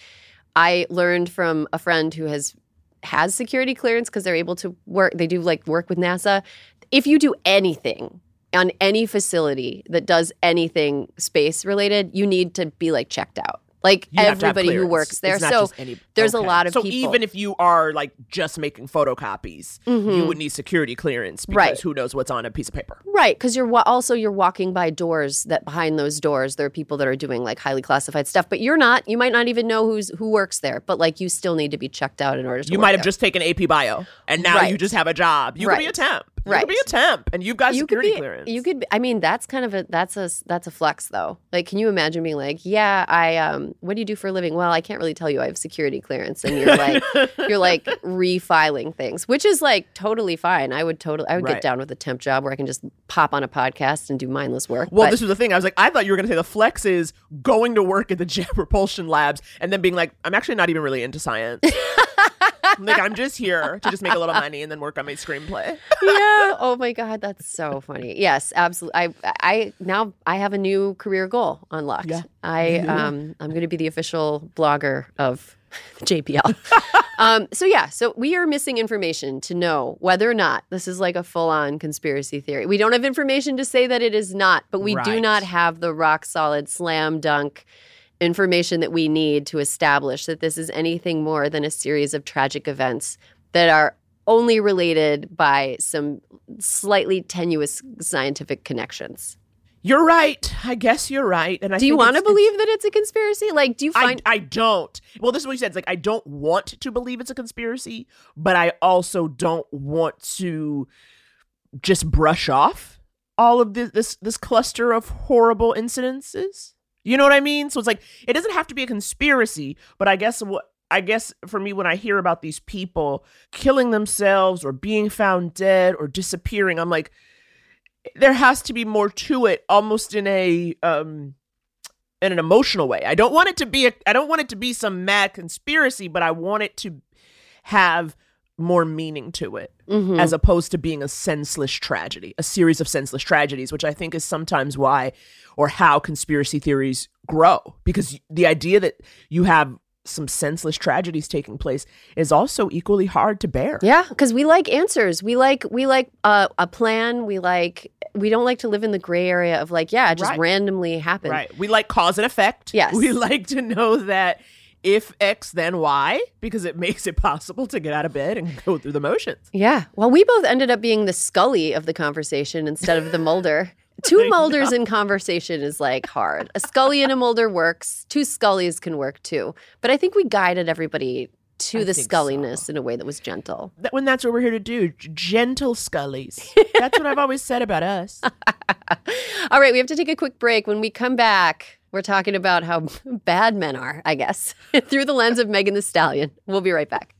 I learned from a friend who has has security clearance because they're able to work. They do like work with NASA. If you do anything on any facility that does anything space related, you need to be like checked out. Like You have to have everybody who clearance. works there. It's not So just any- there's okay. a lot of so people. even if you are like just making photocopies, you Mhm. would need security clearance because Right. who knows what's on a piece of paper. Right, because you're wa- also you're walking by doors that behind those doors there are people that are doing like highly classified stuff, but you're not. You might not even know who's who works there, but like you still need to be checked out in order to. You work might have there. just taken A P Bio and now Right. you just have a job. You could be a Right. temp. You Right. could be a temp and you've got You could security be- clearance. You could. be- I mean, that's kind of a that's a that's a flex though. Like, can you imagine being like, yeah, I um, what do you do for a living? Well, I can't really tell you. I have security clearance, and you're like, you're like refiling things, which is like totally fine. I would totally, I would Right. get down with a temp job where I can just pop on a podcast and do mindless work. Well, but, this was the thing. I was like, I thought you were going to say the flex is going to work at the Jet Propulsion Labs and then being like, I'm actually not even really into science. I'm like, I'm just here to just make a little money and then work on my screenplay. yeah. Oh my God, that's so funny. Yes, absolutely. I I now I have a new career goal unlocked. Yeah. I um I'm going to be the official blogger of J P L. um. So yeah. So we are missing information to know whether or not this is like a full-on conspiracy theory. We don't have information to say that it is not, but we do Right. not have the rock solid slam dunk information that we need to establish that this is anything more than a series of tragic events that are only related by some slightly tenuous scientific connections. You're right. I guess you're right. And I do you think want to it's- believe that it's a conspiracy? Like, do you find... I, I don't. Well, this is what you said. It's like, I don't want to believe it's a conspiracy, but I also don't want to just brush off all of this this, this cluster of horrible incidences. You know what I mean? So it's like, it doesn't have to be a conspiracy, but I guess what I guess for me, when I hear about these people killing themselves or being found dead or disappearing, I'm like, there has to be more to it, almost in a um in an emotional way. I don't want it to be a I don't want it to be some mad conspiracy, but I want it to have more meaning to it, mm-hmm. as opposed to being a senseless tragedy, a series of senseless tragedies, which I think is sometimes why or how conspiracy theories grow, because the idea that you have some senseless tragedies taking place is also equally hard to bear. Yeah, because we like answers. We like we like uh, a plan. We like we don't like to live in the gray area of like, yeah, it just Right. randomly happened. Right. We like cause and effect. Yes. We like to know that if X, then Y, because it makes it possible to get out of bed and go through the motions. Yeah. Well, we both ended up being the Scully of the conversation instead of the Mulder. Two Mulders in conversation is like hard. A Scully and a Mulder works. Two Scullys can work too. But I think we guided everybody to I the think Sculliness so. in a way that was gentle. That, when that's what we're here to do, g- gentle Scullies. That's what I've always said about us. All right, we have to take a quick break. When we come back, we're talking about how bad men are, I guess, through the lens of Megan Thee Stallion. We'll be right back.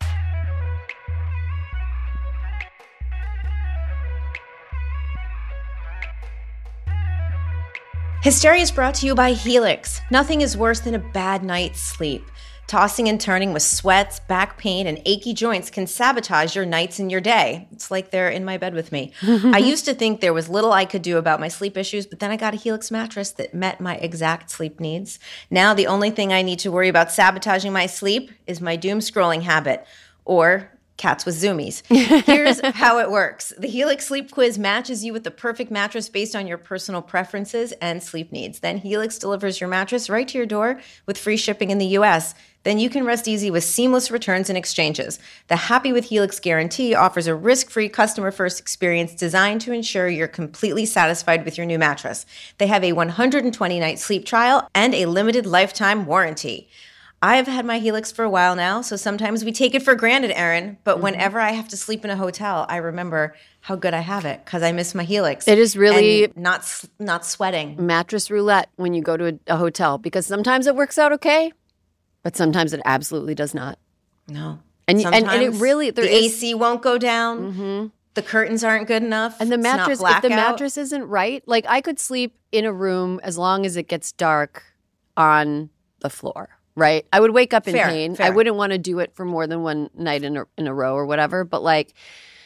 Hysteria is brought to you by Helix. Nothing is worse than a bad night's sleep. Tossing and turning with sweats, back pain, and achy joints can sabotage your nights and your day. It's like they're in my bed with me. I used to think there was little I could do about my sleep issues, but then I got a Helix mattress that met my exact sleep needs. Now the only thing I need to worry about sabotaging my sleep is my doom scrolling habit, or cats with zoomies. Here's how it works. The Helix Sleep Quiz matches you with the perfect mattress based on your personal preferences and sleep needs. Then Helix delivers your mattress right to your door with free shipping in the U S. Then you can rest easy with seamless returns and exchanges. The Happy with Helix guarantee offers a risk-free customer-first experience designed to ensure you're completely satisfied with your new mattress. They have a one hundred twenty night sleep trial and a limited lifetime warranty. I've had my Helix for a while now, so sometimes we take it for granted, Erin. But mm-hmm. whenever I have to sleep in a hotel, I remember how good I have it because I miss my Helix. It is really and not not sweating. Mattress roulette when you go to a, a hotel, because sometimes it works out okay, but sometimes it absolutely does not. No, and and, and it really there the is, A C won't go down. Mm-hmm. The curtains aren't good enough, and the mattress. If the mattress isn't right, like I could sleep in a room as long as it gets dark on the floor. Right. I would wake up in fair, pain. Fair. I wouldn't want to do it for more than one night in a, in a row or whatever. But like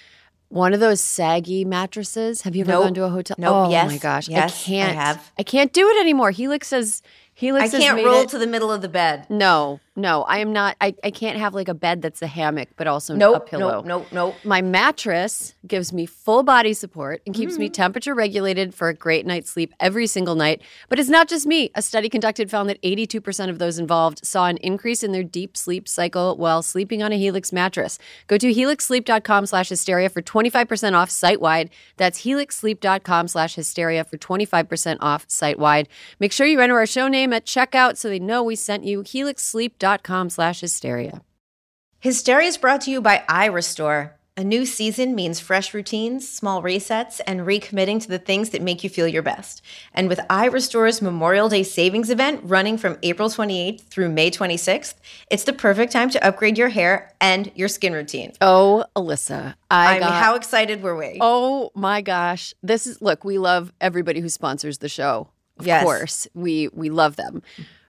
one of those saggy mattresses. Have you ever nope. gone to a hotel? Nope. Oh yes. my gosh. Yes, I can't. I have. I can't do it anymore. Helix says Helix I can't roll it, to the middle of the bed. No, no. I am not. I, I can't have like a bed that's a hammock, but also nope, a pillow. Nope, nope, nope. My mattress gives me full body support and keeps mm-hmm. me temperature regulated for a great night's sleep every single night. But it's not just me. A study conducted found that eighty-two percent of those involved saw an increase in their deep sleep cycle while sleeping on a Helix mattress. Go to helixsleep.com slash hysteria for twenty-five percent off site-wide. That's helixsleep.com slash hysteria for twenty-five percent off site-wide. Make sure you enter our show name at checkout so they know we sent you. helixsleep.com slash hysteria. Hysteria is brought to you by iRestore. A new season means fresh routines, small resets, and recommitting to the things that make you feel your best. And with iRestore's Memorial Day savings event running from April twenty-eighth through May twenty-sixth, it's the perfect time to upgrade your hair and your skin routine. Oh, Alyssa. I, I got, mean, how excited were we? Oh my gosh. This is, look, we love everybody who sponsors the show. Of yes. course. We we love them.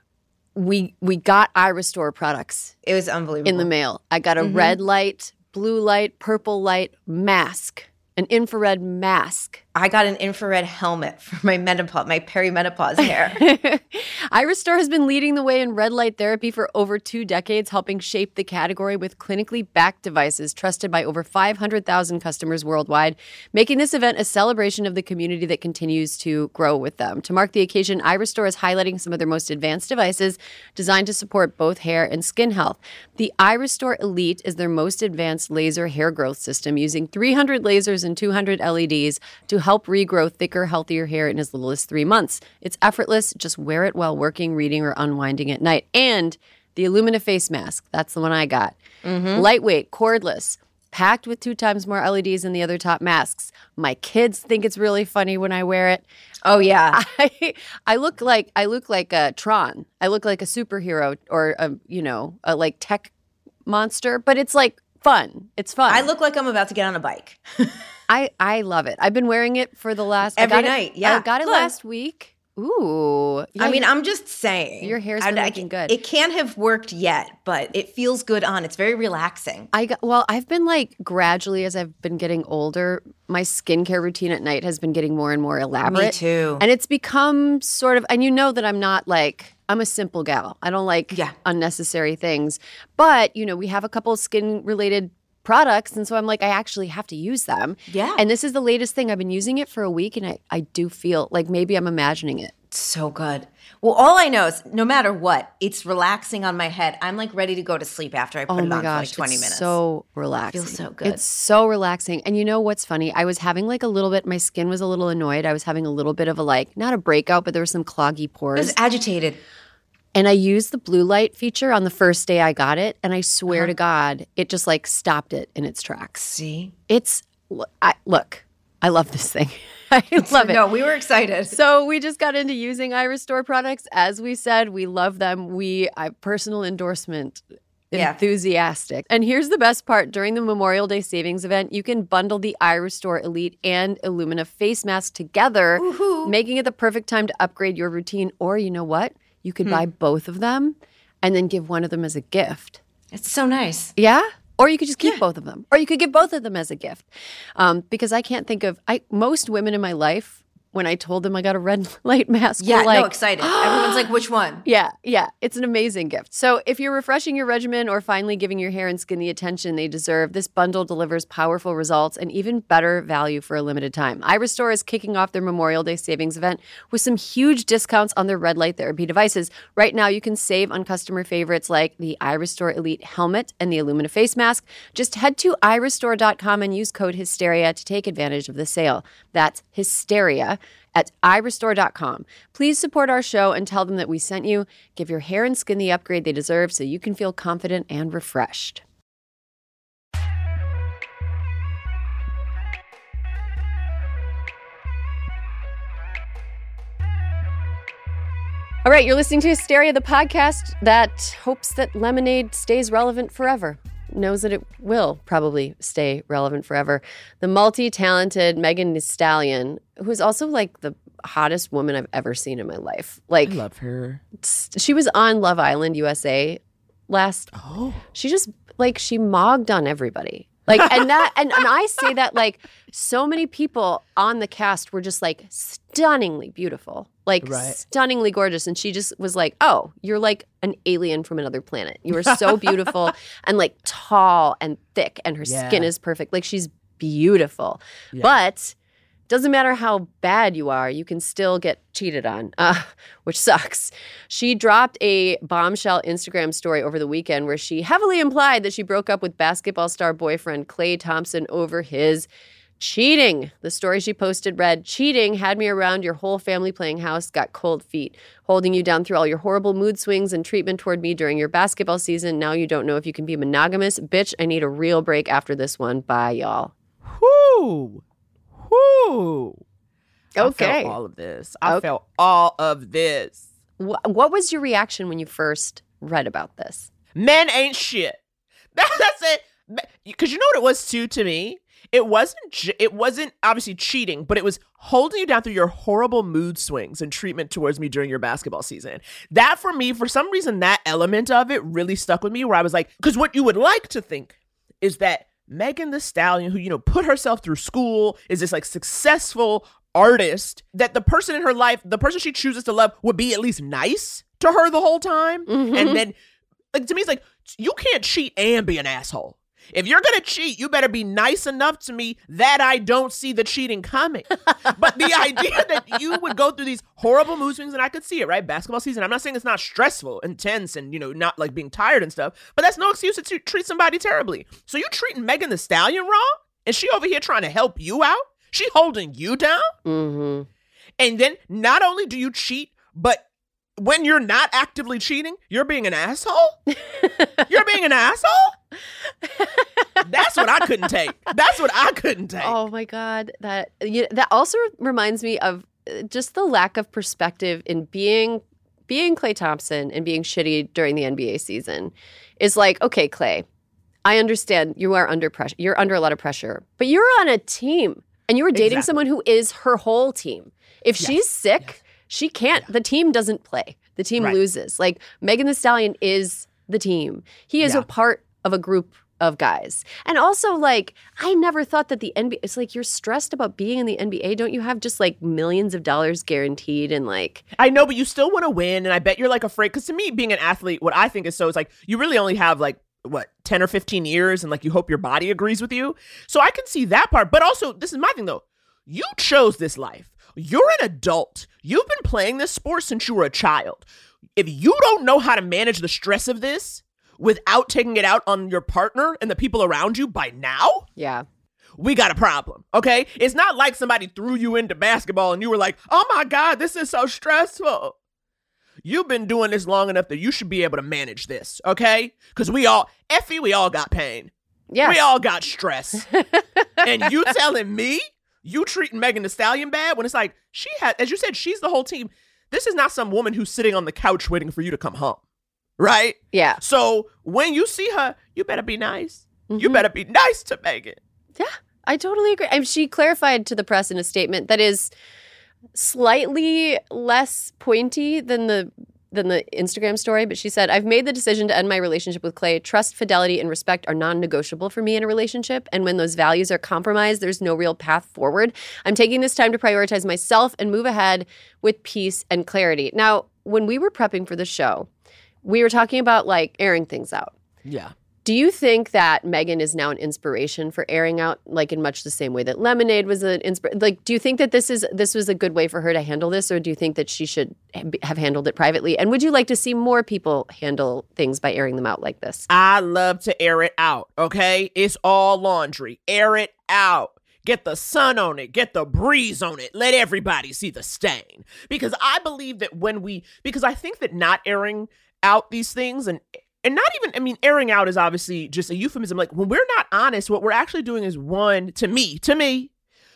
We we got iRestore products. It was unbelievable. In the mail. I got a mm-hmm. red light, blue light, purple light mask, an infrared mask I got an infrared helmet for my menopause, my perimenopause hair. Iristor has been leading the way in red light therapy for over two decades, helping shape the category with clinically backed devices trusted by over five hundred thousand customers worldwide, making this event a celebration of the community that continues to grow with them. To mark the occasion, Iristor is highlighting some of their most advanced devices designed to support both hair and skin health. The Iristor Elite is their most advanced laser hair growth system, using three hundred lasers and two hundred L E Ds to help regrow thicker, healthier hair in as little as three months. It's effortless. Just wear it while working, reading, or unwinding at night. And the Illumina face mask. That's the one I got. Mm-hmm. Lightweight, cordless, packed with two times more L E Ds than the other top masks. My kids think it's really funny when I wear it. Oh, yeah. I, I look like I look like a Tron. I look like a superhero or, a, you know, a like tech monster. But it's like fun. It's fun. I look like I'm about to get on a bike. I, I love it. I've been wearing it for the last every I got night. It, yeah, I got it Look. last week. Ooh, yeah, I mean, I'm just saying. Your hair's I, been I, looking good. It can't have worked yet, but it feels good on. It's very relaxing. I got well. I've been like gradually as I've been getting older, my skincare routine at night has been getting more and more elaborate. Me too. And it's become sort of. And you know that I'm not like. I'm a simple gal. I don't like yeah. unnecessary things. But you know, we have a couple of skin related products, and so I'm like, I actually have to use them. Yeah. And this is the latest thing. I've been using it for a week, and I, I do feel like maybe I'm imagining it. So good. Well, all I know is no matter what, it's relaxing on my head. I'm like ready to go to sleep after I put oh it my on gosh, for like twenty it's minutes. So relaxing. It feels so good. It's so relaxing. And you know what's funny? I was having like a little bit, my skin was a little annoyed. I was having a little bit of a like, not a breakout, but there were some cloggy pores. It was agitated. And I used the blue light feature on the first day I got it. And I swear uh-huh. to God, it just like stopped it in its tracks. See? It's, I, look, I love this thing. I love it. No, we were excited. So we just got into using Iristor products. As we said, we love them. We, I personal endorsement, yeah. enthusiastic. And here's the best part. During the Memorial Day savings event, you can bundle the Iristor Elite and Illumina face mask together, Woo-hoo. making it the perfect time to upgrade your routine. Or you know what? You could hmm. buy both of them and then give one of them as a gift. It's so nice. Yeah? Or you could just keep yeah. both of them. Or you could give both of them as a gift. Um, because I can't think of I most women in my life, when I told them I got a red light mask, yeah, were like, no, excited. Everyone's like, which one? Yeah, yeah. It's an amazing gift. So if you're refreshing your regimen or finally giving your hair and skin the attention they deserve, this bundle delivers powerful results and even better value for a limited time. Iristor is kicking off their Memorial Day savings event with some huge discounts on their red light therapy devices. Right now, you can save on customer favorites like the Iristor Elite helmet and the Illumina face mask. Just head to iristor dot com and use code HYSTERIA to take advantage of the sale. That's HYSTERIA at iristor dot com. Please support our show and tell them that we sent you. Give your hair and skin the upgrade they deserve so you can feel confident and refreshed. All right, you're listening to Hysteria, the podcast that hopes that lemonade stays relevant forever. Knows that it will probably stay relevant forever. The multi-talented Megan Thee Stallion, who's also like the hottest woman I've ever seen in my life. Like, I love her. She was on Love Island U S A last. Oh. She just like she mogged on everybody. Like, and that, and, and I say that like so many people on the cast were just like stunningly beautiful, like right. stunningly gorgeous. And she just was like, oh, you're like an alien from another planet. You are so beautiful and like tall and thick and her yeah. skin is perfect. Like she's beautiful, yeah. but doesn't matter how bad you are, you can still get cheated on, uh, which sucks. She dropped a bombshell Instagram story over the weekend where she heavily implied that she broke up with basketball star boyfriend Klay Thompson over his cheating. The story she posted read, "Cheating had me around your whole family playing house, got cold feet, holding you down through all your horrible mood swings and treatment toward me during your basketball season. Now you don't know if you can be monogamous. Bitch, I need a real break after this one. Bye, y'all." Whoo! Whoo! Okay. I felt all of this. I okay. felt all of this. Wh- what was your reaction when you first read about this? Men ain't shit. That's it. Because you know what it was too to me? It wasn't. It wasn't obviously cheating, but it was holding you down through your horrible mood swings and treatment towards me during your basketball season. That for me, for some reason, that element of it really stuck with me. Where I was like, because what you would like to think is that Megan Thee Stallion, who, you know, put herself through school, is this like successful artist, that the person in her life, the person she chooses to love, would be at least nice to her the whole time. Mm-hmm. And then, like, to me, it's like, you can't cheat and be an asshole. If you're going to cheat, you better be nice enough to me that I don't see the cheating coming. But the idea that you would go through these horrible mood swings, and I could see it, right? Basketball season. I'm not saying it's not stressful, intense, and, you know, not like being tired and stuff, but that's no excuse to t- treat somebody terribly. So you treating Megan Thee Stallion wrong? And she over here trying to help you out? She holding you down? Mm-hmm. And then not only do you cheat, but when you're not actively cheating, you're being an asshole? You're being an asshole? That's what I couldn't take. That's what I couldn't take. Oh my God. That you, that also reminds me of just the lack of perspective in being being Klay Thompson and being shitty during the N B A season. Is like, okay, Klay, I understand you are under pressure. You're under a lot of pressure, but you're on a team and you were dating exactly. someone who is her whole team. If yes. she's sick, yes. she can't, yeah. the team doesn't play. The team right. loses. Like, Megan Thee Stallion is the team. He is yeah. a part of a group of guys. And also, like, I never thought that the N B A, it's like, you're stressed about being in the N B A. Don't you have just like millions of dollars guaranteed and like. I know, but you still want to win. And I bet you're like afraid. Because to me, being an athlete, what I think is so is like, you really only have like, what, ten or fifteen years. And like, you hope your body agrees with you. So I can see that part. But also, this is my thing though. You chose this life. You're an adult. You've been playing this sport since you were a child. If you don't know how to manage the stress of this without taking it out on your partner and the people around you by now, yeah, we got a problem, okay? It's not like somebody threw you into basketball and you were like, oh my God, this is so stressful. You've been doing this long enough that you should be able to manage this, okay? Because we all, Effie, we all got pain. Yes. We all got stress. And you telling me you treating Megan Thee Stallion bad when it's like, she had, as you said, she's the whole team. This is not some woman who's sitting on the couch waiting for you to come home, right? Yeah. So when you see her, you better be nice. Mm-hmm. You better be nice to Megan. Yeah, I totally agree. And she clarified to the press in a statement that is slightly less pointy than the than the Instagram story, but she said, I've made the decision to end my relationship with Klay. Trust, fidelity, and respect are non-negotiable for me in a relationship. And when those values are compromised, there's no real path forward. I'm taking this time to prioritize myself and move ahead with peace and clarity. Now, when we were prepping for the show, we were talking about like airing things out. Yeah. Do you think that Megan is now an inspiration for airing out, like in much the same way that Lemonade was an inspiration? Like, do you think that this is this was a good way for her to handle this, or do you think that she should have handled it privately? And would you like to see more people handle things by airing them out like this? I love to air it out, okay? It's all laundry. Air it out. Get the sun on it. Get the breeze on it. Let everybody see the stain. Because I believe that when we, because I think that not airing out these things and And not even, I mean, airing out is obviously just a euphemism. Like, when we're not honest, what we're actually doing is, one, to me, to me,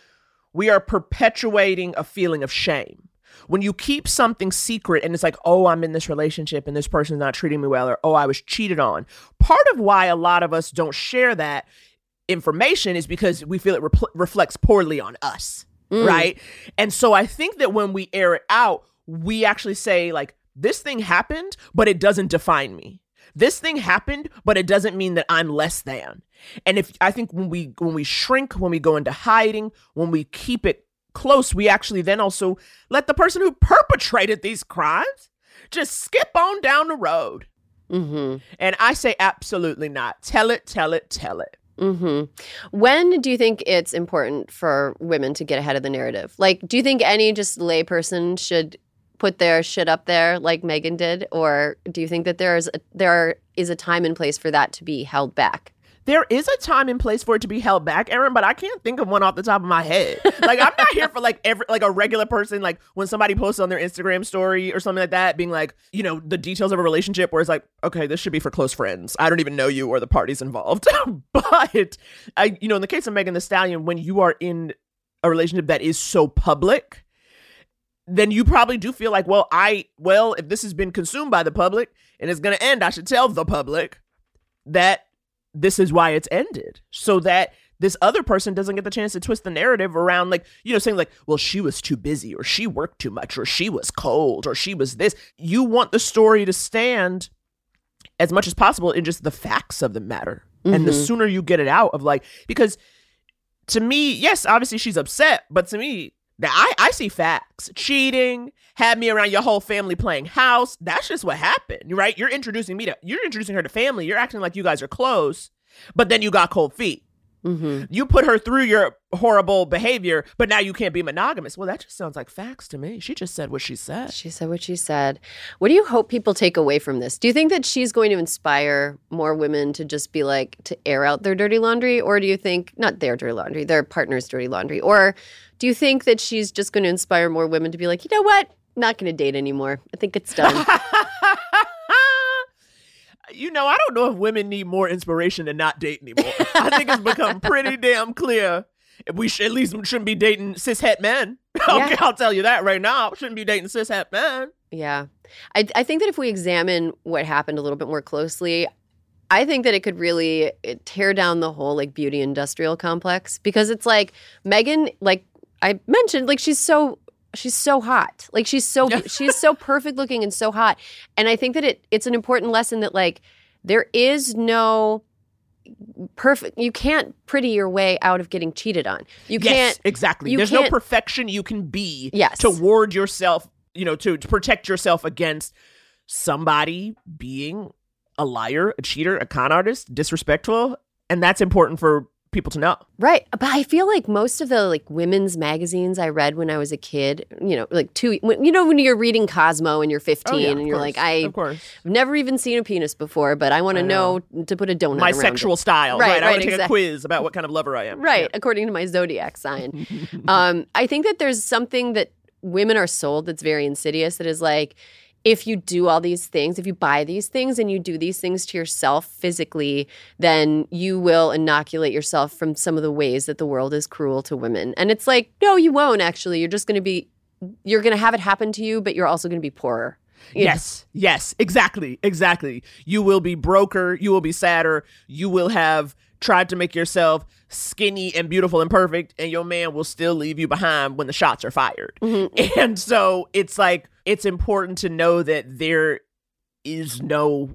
we are perpetuating a feeling of shame. When you keep something secret and it's like, oh, I'm in this relationship and this person's not treating me well, or, oh, I was cheated on. Part of why a lot of us don't share that information is because we feel it re- reflects poorly on us, mm. right? And so I think that when we air it out, we actually say, like, this thing happened, but it doesn't define me. This thing happened, but it doesn't mean that I'm less than. And if I think when we when we shrink, when we go into hiding, when we keep it close, we actually then also let the person who perpetrated these crimes just skip on down the road. Mm-hmm. And I say absolutely not. Tell it, tell it, tell it. Mm-hmm. When do you think it's important for women to get ahead of the narrative? Like, do you think any just layperson should put their shit up there like Megan did? Or do you think that there is a, there is a time and place for that to be held back? There is a time and place for it to be held back, Erin, but I can't think of one off the top of my head. Like, I'm not here for like every like a regular person, like when somebody posts on their Instagram story or something like that, being like, you know, the details of a relationship where it's like, okay, this should be for close friends. I don't even know you or the parties involved. But I, you know, in the case of Megan Thee Stallion, when you are in a relationship that is so public, then you probably do feel like, well, I, well, if this has been consumed by the public and it's going to end, I should tell the public that this is why it's ended, so that this other person doesn't get the chance to twist the narrative around, like, you know, saying like, well, she was too busy, or she worked too much, or she was cold, or she was this. You want the story to stand as much as possible in just the facts of the matter. Mm-hmm. And the Mm-hmm. sooner you get it out of like, because to me, yes, obviously she's upset, but to me, I, I see facts. Cheating, had me around your whole family playing house. That's just what happened, right? You're introducing me to, you're introducing her to family. You're acting like you guys are close, but then you got cold feet. Mm-hmm. You put her through your horrible behavior, but now you can't be monogamous. Well, that just sounds like facts to me. She just said what she said. She said what she said. What do you hope people take away from this? Do you think that she's going to inspire more women to just be like, to air out their dirty laundry? Or do you think, not their dirty laundry, their partner's dirty laundry? Or do you think that she's just going to inspire more women to be like, you know what? Not going to date anymore. I think it's done. You know, I don't know if women need more inspiration to not date anymore. I think it's become pretty damn clear. We should, at least shouldn't be dating cishet men. Yeah. Okay, I'll tell you that right now. We shouldn't be dating cishet men. Yeah. I, I think that if we examine what happened a little bit more closely, I think that it could really tear down the whole like beauty industrial complex, because it's like Meghan, like I mentioned, like she's so she's so hot. Like she's so she's so perfect looking and so hot. And I think that it it's an important lesson that like there is no perfect, you can't pretty your way out of getting cheated on. You yes, can't exactly. you There's no can't- perfection you can be Yes. to ward yourself, you know, to, to protect yourself against somebody being a liar, a cheater, a con artist, disrespectful. And that's important for people to know. Right. But I feel like most of the like women's magazines I read when I was a kid, you know, like two, when, you know, when you're reading Cosmo and you're fifteen Oh, yeah, and of you're course, like, I, of course. I've never even seen a penis before, but I want I to know. know to put a donut My around sexual it. style. Right, Right. I right, want to take exact- a quiz about what kind of lover I am. Right. Yeah. According to my zodiac sign. um, I think that there's something that women are sold that's very insidious, that is like, if you do all these things, if you buy these things and you do these things to yourself physically, then you will inoculate yourself from some of the ways that the world is cruel to women. And it's like, no, you won't actually. You're just going to be, you're going to have it happen to you, but you're also going to be poorer. You Yes, yes, exactly, exactly. You will be broker, you will be sadder, you will have tried to make yourself skinny and beautiful and perfect, and your man will still leave you behind when the shots are fired. Mm-hmm. And so it's like, it's important to know that there is no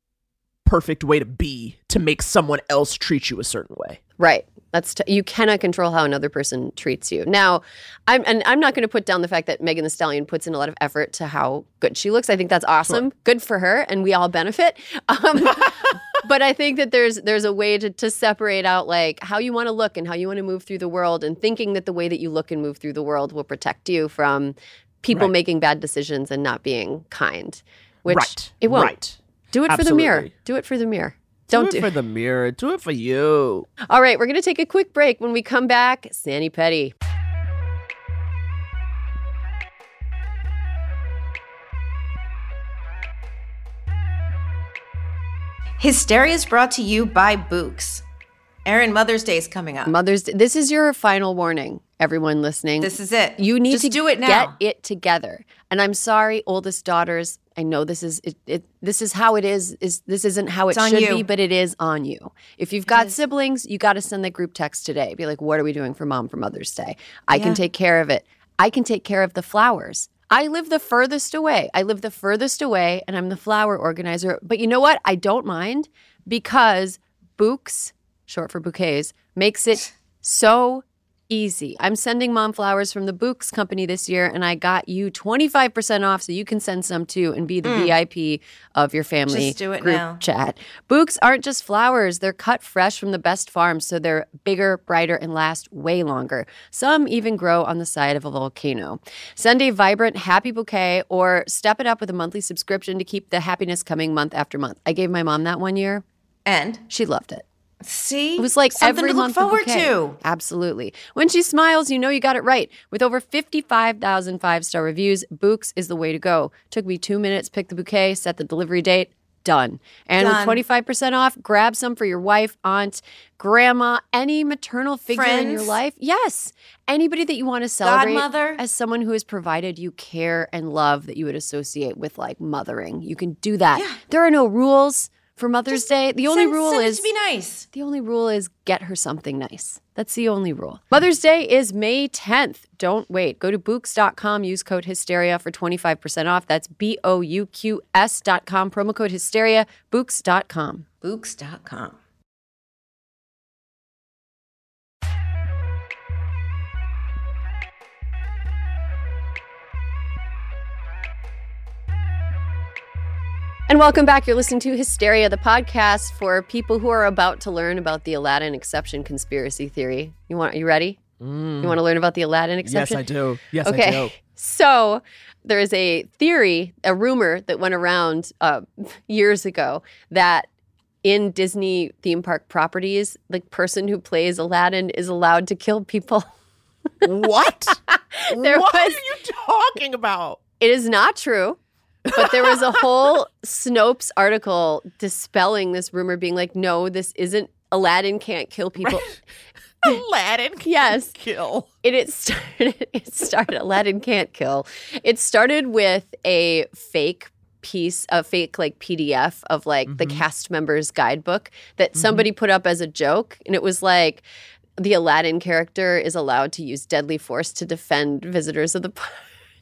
perfect way to be to make someone else treat you a certain way. Right. That's t- you cannot control how another person treats you. Now, I'm and I'm not going to put down the fact that Megan Thee Stallion puts in a lot of effort to how good she looks. I think that's awesome. Sure. Good for her, and we all benefit. Um, but I think that there's there's a way to to separate out like how you want to look and how you want to move through the world, and thinking that the way that you look and move through the world will protect you from people right. making bad decisions and not being kind. Which right. it won't. Right. Do it Absolutely. for the mirror. Do it for the mirror. Don't do it do for the mirror. Do it for you. All right, we're going to take a quick break. When we come back, Sani Petty. Hysteria is brought to you by Books. Erin, Mother's Day is coming up. Mother's Day. This is your final warning, everyone listening. This is it. You need Just to do it now. Get it together. And I'm sorry, oldest daughters. I know this is it, it this is how it is. Is this isn't how it It's on should you. be, but it is on you. If you've got siblings, you got to send that group text today. Be like, what are we doing for Mom for Mother's Day? I Yeah. can take care of it. I can take care of the flowers. I live the furthest away. I live the furthest away, and I'm the flower organizer. But you know what? I don't mind, because Books, short for bouquets, makes it so easy. I'm sending Mom flowers from the Books company this year, and I got you twenty-five percent off, so you can send some too and be the Mm. V I P of your family Just do it group now. chat. Books aren't just flowers. They're cut fresh from the best farms, so they're bigger, brighter, and last way longer. Some even grow on the side of a volcano. Send a vibrant, happy bouquet, or step it up with a monthly subscription to keep the happiness coming month after month. I gave my mom that one year. And she loved it. See? It was like Something every to look month a forward bouquet. to. Absolutely. When she smiles, you know you got it right. With over fifty-five thousand five-star reviews, Books is the way to go. Took me two minutes, pick the bouquet, set the delivery date. Done. And with Done. twenty-five percent off, grab some for your wife, aunt, grandma, any maternal figure in your Friends. life. Yes. Anybody that you want to celebrate Godmother. as someone who has provided you care and love that you would associate with like mothering. You can do that. Yeah. There are no rules for Mother's Day. The only Send- rule send it is to be nice. the only rule is get her something nice. That's the only rule. Mother's Day is May tenth. Don't wait. Go to Books dot com. Use code Hysteria for twenty-five percent off. That's B O U Q S dot com. Promo code Hysteria. Books dot com. Books dot com. And welcome back. You're listening to Hysteria, the podcast for people who are about to learn about the Aladdin exception conspiracy theory. You want? Are you ready? Mm. You want to learn about the Aladdin exception? Yes, I do. Yes, okay. I do. So there is a theory, a rumor that went around uh, years ago that in Disney theme park properties, the person who plays Aladdin is allowed to kill people. What? There what was- are you talking about? It is not true. But there was a whole Snopes article dispelling this rumor, being like, no, this isn't, Aladdin can't kill people. Aladdin can't Yes. kill. It, it started, it started, Aladdin can't kill. It started with a fake piece, a fake like P D F of like mm-hmm. the cast members guidebook that mm-hmm. somebody put up as a joke. And it was like, the Aladdin character is allowed to use deadly force to defend visitors of the park.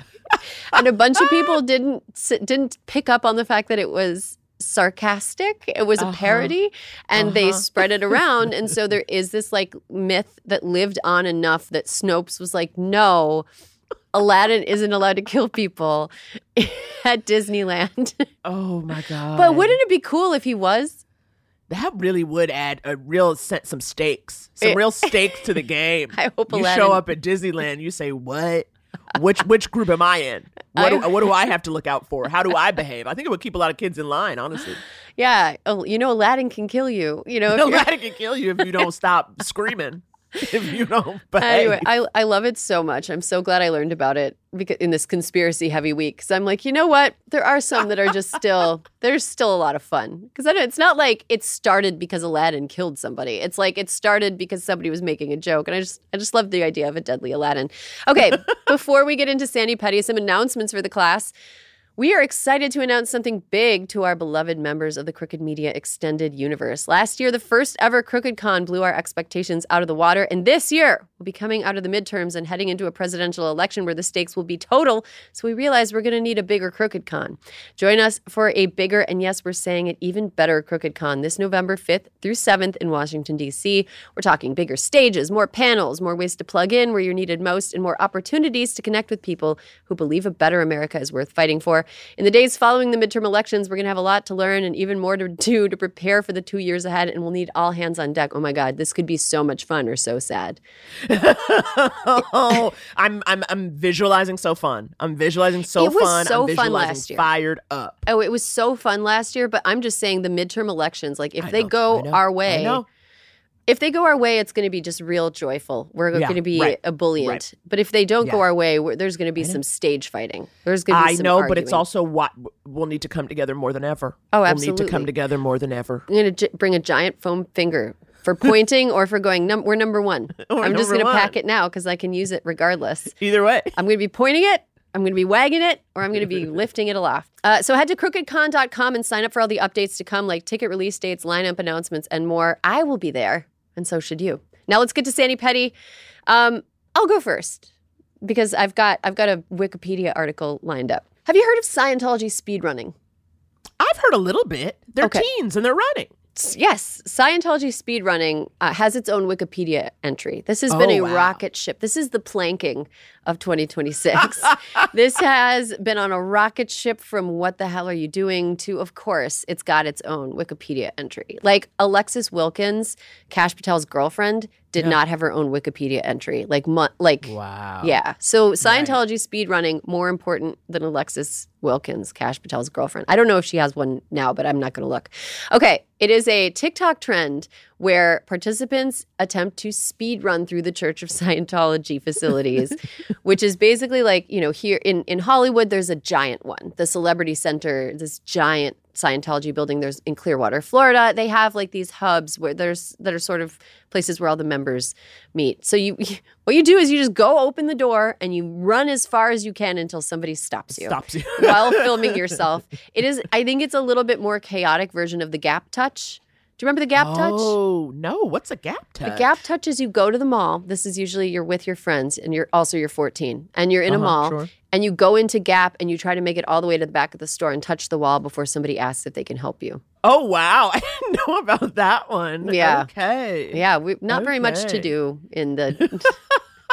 And a bunch of people didn't didn't pick up on the fact that it was sarcastic. It was uh-huh. a parody, and uh-huh. they spread it around. And so there is this like myth that lived on enough that Snopes was like, no, Aladdin isn't allowed to kill people at Disneyland. Oh my God. But wouldn't it be cool if he was? That really would add a real set some stakes, some it, real stakes to the game. I hope you Aladdin... show up at Disneyland, you say, what? Which which group am I in? What do, what do I have to look out for? How do I behave? I think it would keep a lot of kids in line, honestly. Yeah. You know, Aladdin can kill you. You know, if Aladdin can kill you if you don't stop screaming. If you don't behave. Anyway, I, I love it so much. I'm so glad I learned about it because in this conspiracy heavy week. Because I'm like, you know what? There are some that are just still, there's still a lot of fun. Because I know it's not like it started because Aladdin killed somebody. It's like it started because somebody was making a joke. And I just I just love the idea of a deadly Aladdin. Okay, before we get into Sandy Petty, some announcements for the class. We are excited to announce something big to our beloved members of the Crooked Media Extended Universe. Last year, the first ever Crooked Con blew our expectations out of the water, and this year, we'll be coming out of the midterms and heading into a presidential election where the stakes will be total, so we realize we're going to need a bigger Crooked Con. Join us for a bigger, and yes, we're saying it, even better Crooked Con this November fifth through seventh in Washington, D C. We're talking bigger stages, more panels, more ways to plug in where you're needed most, and more opportunities to connect with people who believe a better America is worth fighting for. In the days following the midterm elections, we're going to have a lot to learn and even more to do to prepare for the two years ahead, and we'll need all hands on deck. Oh my God, this could be so much fun or so sad. oh, I'm I'm I'm visualizing so fun. I'm visualizing so it was fun. so I'm visualizing fun last year. Fired up. Oh, it was so fun last year, but I'm just saying the midterm elections, like if I they know, go I know, our way, I know. If they go our way, it's going to be just real joyful. We're Yeah, going to be right, ebullient. right. But if they don't Yeah. go our way, we're, there's going to be some stage fighting. There's going to be I some know, arguing. but it's also what we'll need to come together more than ever. Oh, We'll absolutely. need to come together more than ever. I'm going to j- bring a giant foam finger for pointing or for going, num- we're number one. We're I'm just number going to pack one. it now because I can use it regardless. Either way. I'm going to be pointing it, I'm going to be wagging it, or I'm going to be lifting it aloft. Uh, so head to crooked con dot com and sign up for all the updates to come, like ticket release dates, lineup announcements, and more. I will be there, and so should you. Now let's get to Sandy Petty. Um, I'll go first because I've got I've got a Wikipedia article lined up. Have you heard of Scientology speedrunning? I've heard a little bit. They're Okay. teens and they're running. Yes, Scientology speedrunning uh, has its own Wikipedia entry. This has been Oh, a wow. rocket ship. This is the planking of twenty twenty-six. This has been on a rocket ship from what the hell are you doing to, of course, it's got its own Wikipedia entry. Like Alexis Wilkins, Kash Patel's girlfriend, did not have her own Wikipedia entry. Like, mu- like, Wow. yeah. So Scientology speedrunning, more important than Alexis Wilkins, Kash Patel's girlfriend. I don't know if she has one now, but I'm not going to look. Okay. It is a TikTok trend where participants attempt to speed run through the Church of Scientology facilities, which is basically like, you know, here in, in Hollywood, there's a giant one, the Celebrity Center, this giant Scientology building. There's in Clearwater, Florida. They have like these hubs where there's that are sort of places where all the members meet. So you, what you do is you just go open the door and you run as far as you can until somebody stops you. Stops you. While filming yourself. It is, I think it's a little bit more chaotic version of the Gap Touch. Do you remember the Gap Touch? Oh, no. What's a gap touch? The Gap Touch is you go to the mall. This is usually you're with your friends and you're also you're fourteen and you're in Uh-huh, a mall sure. and you go into Gap and you try to make it all the way to the back of the store and touch the wall before somebody asks if they can help you. Oh, wow. I didn't know about that one. Yeah. Okay. Yeah, we not very much to Okay. do in the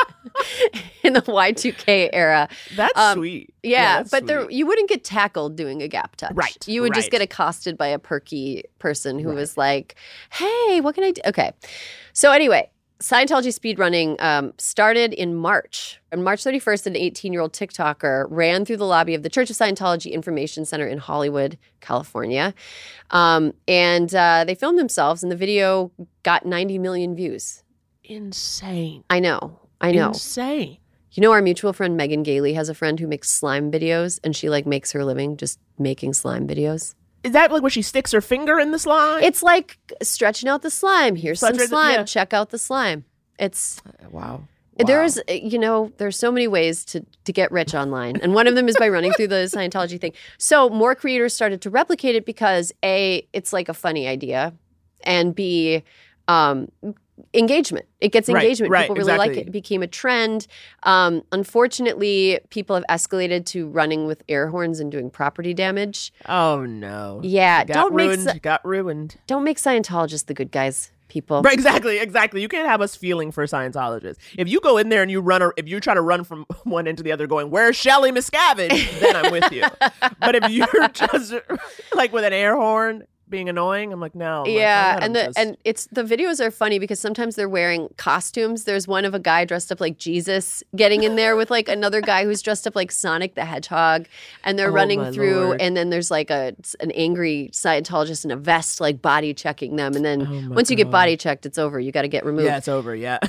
in the Y two K era. That's Um, sweet. Yeah, that's but there sweet. you wouldn't get tackled doing a gap touch. Right, You would just right. get accosted by a perky person who was like, hey, what can I do? Okay. So anyway, Scientology speedrunning um, started in March. On March thirty-first, an eighteen-year-old TikToker ran through the lobby of the Church of Scientology Information Center in Hollywood, California. Um, and uh, they filmed themselves, and the video got ninety million views. Insane. I know. I know. Insane. You know, our mutual friend Megan Gailey has a friend who makes slime videos, and she like makes her living just making slime videos. Is that like when she sticks her finger in the slime? It's like stretching out the slime. Here's some Stretch it- slime. yeah. Check out the slime. It's wow. there's you know there's so many ways to to get rich online, and one of them is by running through the Scientology thing. So more creators started to replicate it because A, it's like a funny idea, and B, um, engagement. It gets Right, engagement. right, People really like exactly. it. It became a trend. Um, unfortunately, people have escalated to running with air horns and doing property damage. Oh no. Yeah, Got don't make ruined. Sci- got ruined. don't make Scientologists the good guys, people. Right, exactly, exactly. You can't have us feeling for Scientologists. If you go in there and you run, or if you try to run from one end to the other, going, "Where's Shelley Miscavige?" then I'm with you. But if you're just like with an air horn being annoying, I'm like, no. I'm like, Yeah, let and them the just- and it's the videos are funny because sometimes they're wearing costumes. There's one of a guy dressed up like Jesus getting in there with like another guy who's dressed up like Sonic the Hedgehog, and they're Oh, running my through. Lord. And then there's like a an angry Scientologist in a vest like body checking them. And then Oh, my once you get God. body checked, it's over. You got to get removed. yeah, it's over. Yeah.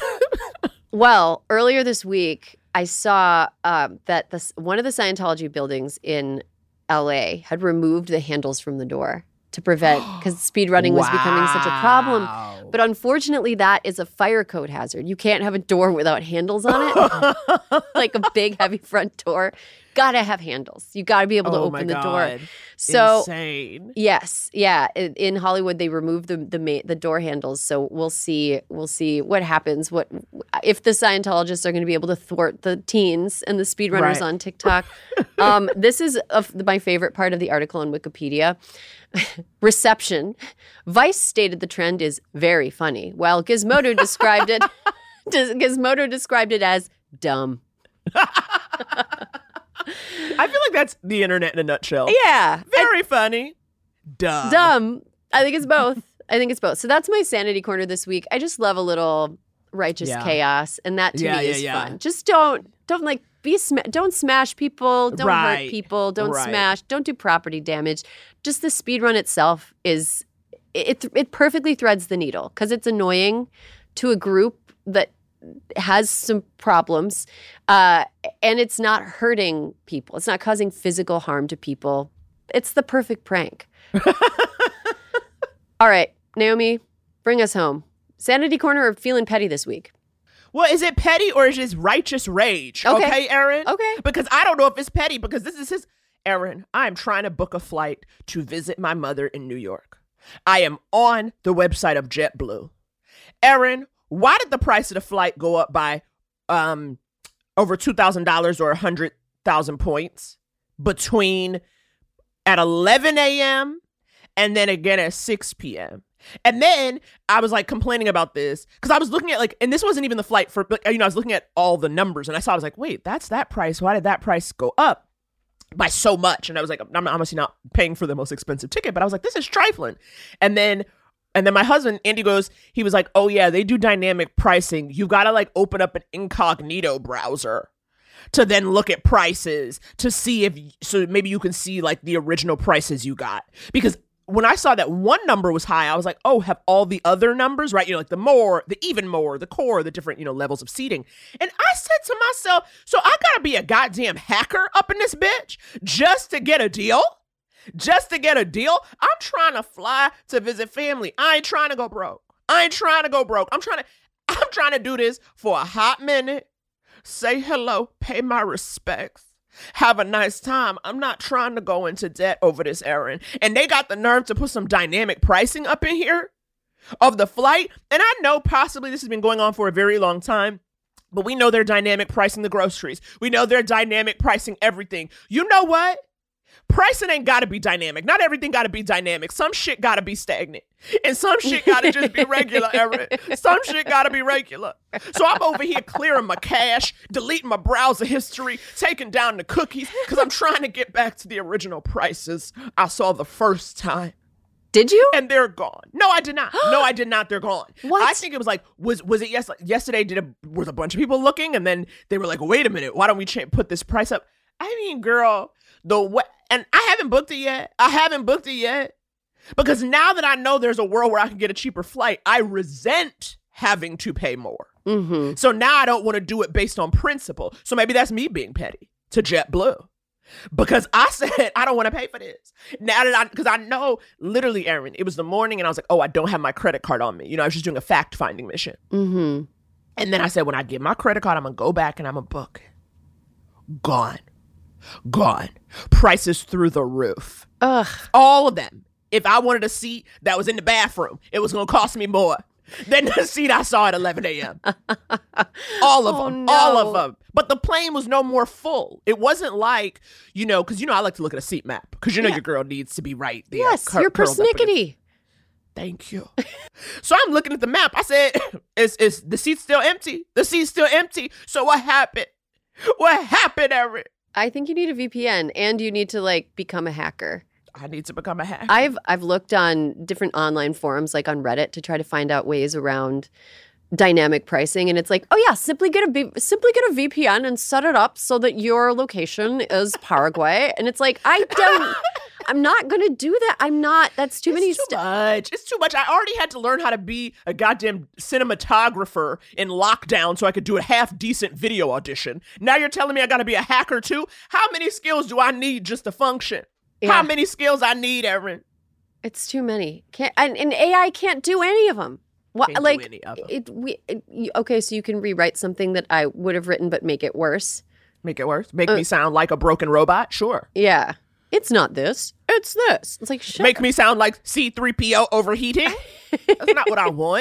Well, earlier this week, I saw um, that this, one of the Scientology buildings in L A had removed the handles from the door to prevent, because speedrunning was becoming such a problem. Wow. But unfortunately, that is a fire code hazard. You can't have a door without handles on it, like a big, heavy front door. Gotta have handles. You gotta be able to Oh, my open the door. God. So Insane. yes, yeah. In, in Hollywood, they removed the the ma- the door handles. So we'll see. We'll see what happens. What if the Scientologists are going to be able to thwart the teens and the speedrunners Right. on TikTok? um, this is of my favorite part of the article on Wikipedia. Reception. Vice stated the trend is very funny, while Gizmodo described it. Gizmodo described it as dumb. I feel like that's the internet in a nutshell. Yeah, Very funny. Dumb. dumb. I think it's both. I think it's both. So that's my sanity corner this week. I just love a little righteous Yeah. chaos, and that to Yeah, me yeah, is yeah. fun. Just don't don't like be sma- don't smash people, don't Right. hurt people, don't Right. smash, don't do property damage. Just the speed run itself is it it perfectly threads the needle because it's annoying to a group that has some problems, uh, and it's not hurting people. It's not causing physical harm to people. It's the perfect prank. All right, Naomi, bring us home. Sanity corner or feeling petty this week? Well, is it petty or is it just righteous rage? Okay. Okay, Aaron? Okay. Because I don't know if it's petty because this is his. Aaron, I'm trying to book a flight to visit my mother in New York. I am on the website of JetBlue. Aaron, why did the price of the flight go up by um over two thousand dollars or one hundred thousand points between at eleven a.m. and then again at six p.m.? And then I was like complaining about this because I was looking at like, and this wasn't even the flight for, like, you know, I was looking at all the numbers and I saw, I was like, wait, that's that price. Why did that price go up by so much? And I was like, I'm obviously not paying for the most expensive ticket, but I was like, this is trifling. And then, and then my husband, Andy goes, he was like, oh yeah, they do dynamic pricing. You've got to like open up an incognito browser to then look at prices to see if, so maybe you can see like the original prices you got. Because when I saw that one number was high, I was like, oh, have all the other numbers, right? You know, like the more, the even more, the core, the different, you know, levels of seating. And I said to myself, so I gotta be a goddamn hacker up in this bitch just to get a deal? Just to get a deal? I'm trying to fly to visit family. I ain't trying to go broke. I ain't trying to go broke. I'm trying to, I'm trying to do this for a hot minute. Say hello, pay my respects. Have a nice time. I'm not trying to go into debt over this, Aaron. And they got the nerve to put some dynamic pricing up in here of the flight. And I know possibly this has been going on for a very long time, but we know they're dynamic pricing the groceries. We know they're dynamic pricing everything. You know what? Pricing ain't got to be dynamic. Not everything got to be dynamic. Some shit got to be stagnant. And some shit got to just be regular, Erin. Some shit got to be regular. So I'm over here clearing my cache, deleting my browser history, taking down the cookies, because I'm trying to get back to the original prices I saw the first time. Did you? And they're gone. No, I did not. No, I did not. They're gone. What? I think it was like, was was it yes, yesterday? Did a, was a bunch of people looking? And then they were like, wait a minute. Why don't we ch- put this price up? I mean, girl, the way, and I haven't booked it yet. I haven't booked it yet. Because now that I know there's a world where I can get a cheaper flight, I resent having to pay more. Mm-hmm. So now I don't want to do it based on principle. So maybe that's me being petty to JetBlue. Because I said, I don't want to pay for this. Now that I, because I know, literally, Erin, it was the morning and I was like, oh, I don't have my credit card on me. You know, I was just doing a fact-finding mission. Mm-hmm. And then I said, when I get my credit card, I'm going to go back and I'm going to book it. Gone. Gone. Prices through the roof. Ugh. All of them. If I wanted a seat that was in the bathroom, it was going to cost me more than the seat I saw at eleven a.m. All of Oh, them. no. All of them. But the plane was no more full. It wasn't like, you know, because, you know, I like to look at a seat map because, you know, Yeah. your girl needs to be right there. Yes, cur- you're curled up against- persnickety. Thank you. So I'm looking at the map. I said, is, is the seat's still empty? The seat's still empty. So what happened? What happened, Eric? I think you need a V P N and you need to like become a hacker. I need to become a hacker. I've I've looked on different online forums like on Reddit to try to find out ways around dynamic pricing, and it's like, oh yeah, simply get a B- simply get a V P N and set it up so that your location is Paraguay. And it's like, I don't I'm not going to do that. I'm not. That's too it's many too steps. much. It's too much. I already had to learn how to be a goddamn cinematographer in lockdown so I could do a half decent video audition. Now you're telling me I got to be a hacker too? How many skills do I need just to function? Yeah. How many skills I need, Erin? It's too many. Can't and, and A I can't do any of them. What Can't do like any of 'em. it? We it, you, okay, so you can rewrite something that I would have written but make it worse. Make it worse? Make Uh, me sound like a broken robot? Sure. Yeah, it's not this. It's this. It's like shut Make me sound like C three P O overheating? That's not what I want.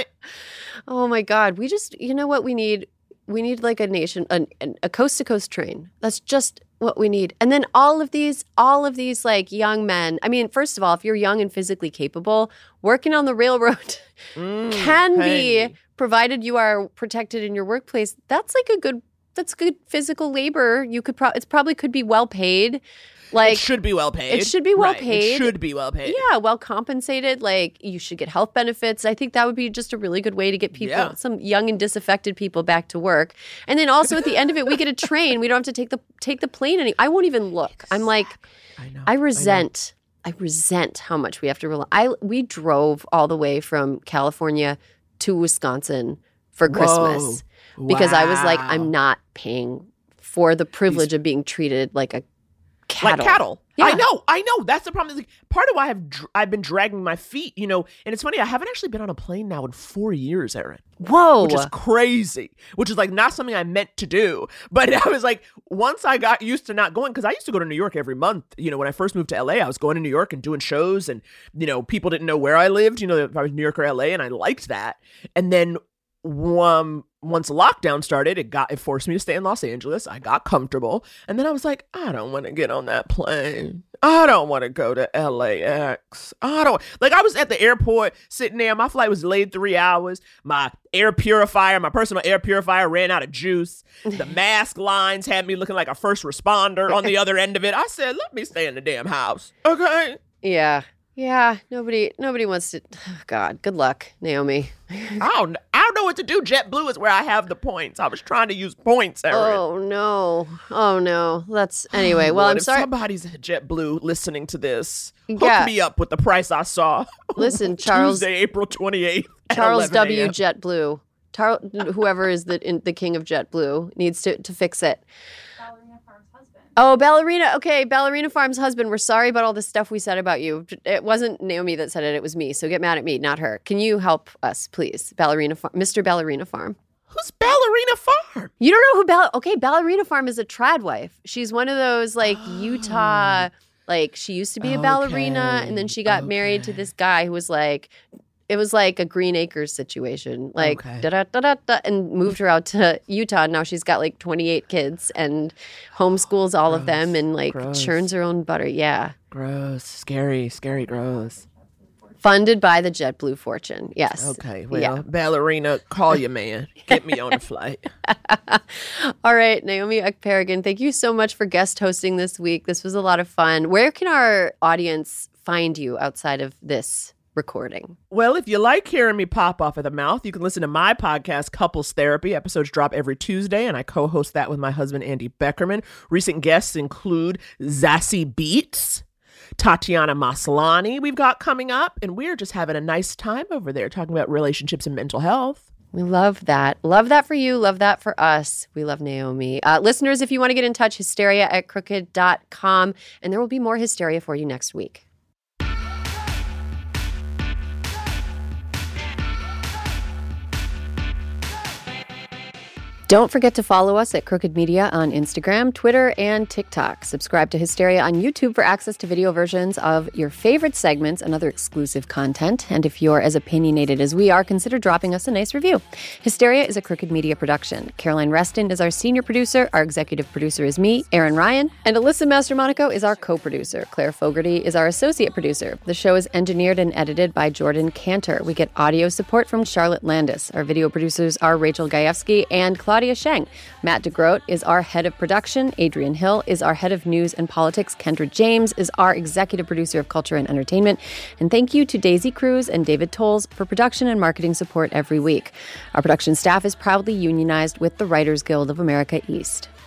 Oh my God. We just, you know what we need? We need like a nation, an, an, a coast to coast train. That's just what we need. And then all of these, all of these like young men. I mean, first of all, if you're young and physically capable, working on the railroad Mm, can hey. be, provided you are protected in your workplace. That's like a good, that's good physical labor. You could probably, it's probably could be well paid. Like It should be well paid. It should be well Right. paid. It should be well paid. Yeah, well compensated. Like you should get health benefits. I think that would be just a really good way to get people, Yeah. some young and disaffected people, back to work. And then also at the end of it, we get a train. We don't have to take the take the plane any. I won't even look. I'm like, I know. I resent. I, resent how much we have to rely. I we drove all the way from California to Wisconsin for Christmas because I was like, Wow. I'm not paying for the privilege of being treated like a cattle. Like cattle. Yeah. I know. I know. That's the problem. Like, part of why I've dr- I've been dragging my feet, you know, and it's funny, I haven't actually been on a plane now in four years, Erin. Whoa. Which is crazy. Which is like not something I meant to do. But I was like, once I got used to not going, because I used to go to New York every month. You know, when I first moved to L A, I was going to New York and doing shows, and, you know, people didn't know where I lived, you know, if I was New York or L A, and I liked that. And then um, once lockdown started, it got it forced me to stay in Los Angeles. I got comfortable. And then I was like, I don't want to get on that plane. I don't want to go to L A X. I don't like I was at the airport sitting there. My flight was delayed three hours. My air purifier, my personal air purifier ran out of juice. The mask lines had me looking like a first responder on the other end of it. I said, let me stay in the damn house. Okay. Yeah. Yeah. Nobody nobody wants to oh God, good luck, Naomi. I don't I don't know what to do. JetBlue is where I have the points. I was trying to use points, Erin. Oh no. Oh no. That's anyway. Oh, Well, Lord, I'm if sorry. somebody's at JetBlue listening to this, hook Yeah. me up with the price I saw. Listen, Charles- Tuesday, April twenty-eighth. Charles W. JetBlue. Tar- whoever is the in, the king of JetBlue needs to to fix it. Oh, Ballerina. Okay, Ballerina Farm's husband. We're sorry about all the stuff we said about you. It wasn't Naomi that said it. It was me. So get mad at me, not her. Can you help us, please? Ballerina Farm. Mister Ballerina Farm. Who's Ballerina Farm? You don't know who Ball? Okay, Ballerina Farm is a trad wife. She's one of those like Utah, like she used to be a ballerina Okay, and then she got married to okay. this guy who was like It was like a Green Acres situation, like Okay. da da da da da, and moved her out to Utah. Now she's got like twenty-eight kids and homeschools all of them and like Gross. churns her own butter. Yeah. Gross. Scary. Scary. Gross. Funded by the JetBlue fortune. Yes. Okay. Well, Yeah. ballerina, call your man. Get me on a flight. All right, Naomi Ekperigin, thank you so much for guest hosting this week. This was a lot of fun. Where can our audience find you outside of this recording? Well, if you like hearing me pop off at the mouth, you can listen to my podcast, Couples Therapy. Episodes drop every Tuesday, and I co-host that with my husband, Andy Beckerman. Recent guests include Zazie Beetz, Tatiana Maslany we've got coming up, and we're just having a nice time over there talking about relationships and mental health. We love that. Love that for you. Love that for us. We love Naomi. Uh, listeners, if you want to get in touch, hysteria at crooked dot com, and there will be more hysteria for you next week. Don't forget to follow us at Crooked Media on Instagram, Twitter, and TikTok. Subscribe to Hysteria on YouTube for access to video versions of your favorite segments and other exclusive content. And if you're as opinionated as we are, consider dropping us a nice review. Hysteria is a Crooked Media production. Caroline Reston is our senior producer. Our executive producer is me, Aaron Ryan. And Alyssa Mastromonaco is our co-producer. Claire Fogarty is our associate producer. The show is engineered and edited by Jordan Cantor. We get audio support from Charlotte Landis. Our video producers are Rachel Gajewski and Claudia Claudia Sheng. Matt DeGroat is our head of production. Adrian Hill is our head of news and politics. Kendra James is our executive producer of culture and entertainment. And thank you to Daisy Cruz and David Tolles for production and marketing support every week. Our production staff is proudly unionized with the Writers Guild of America East.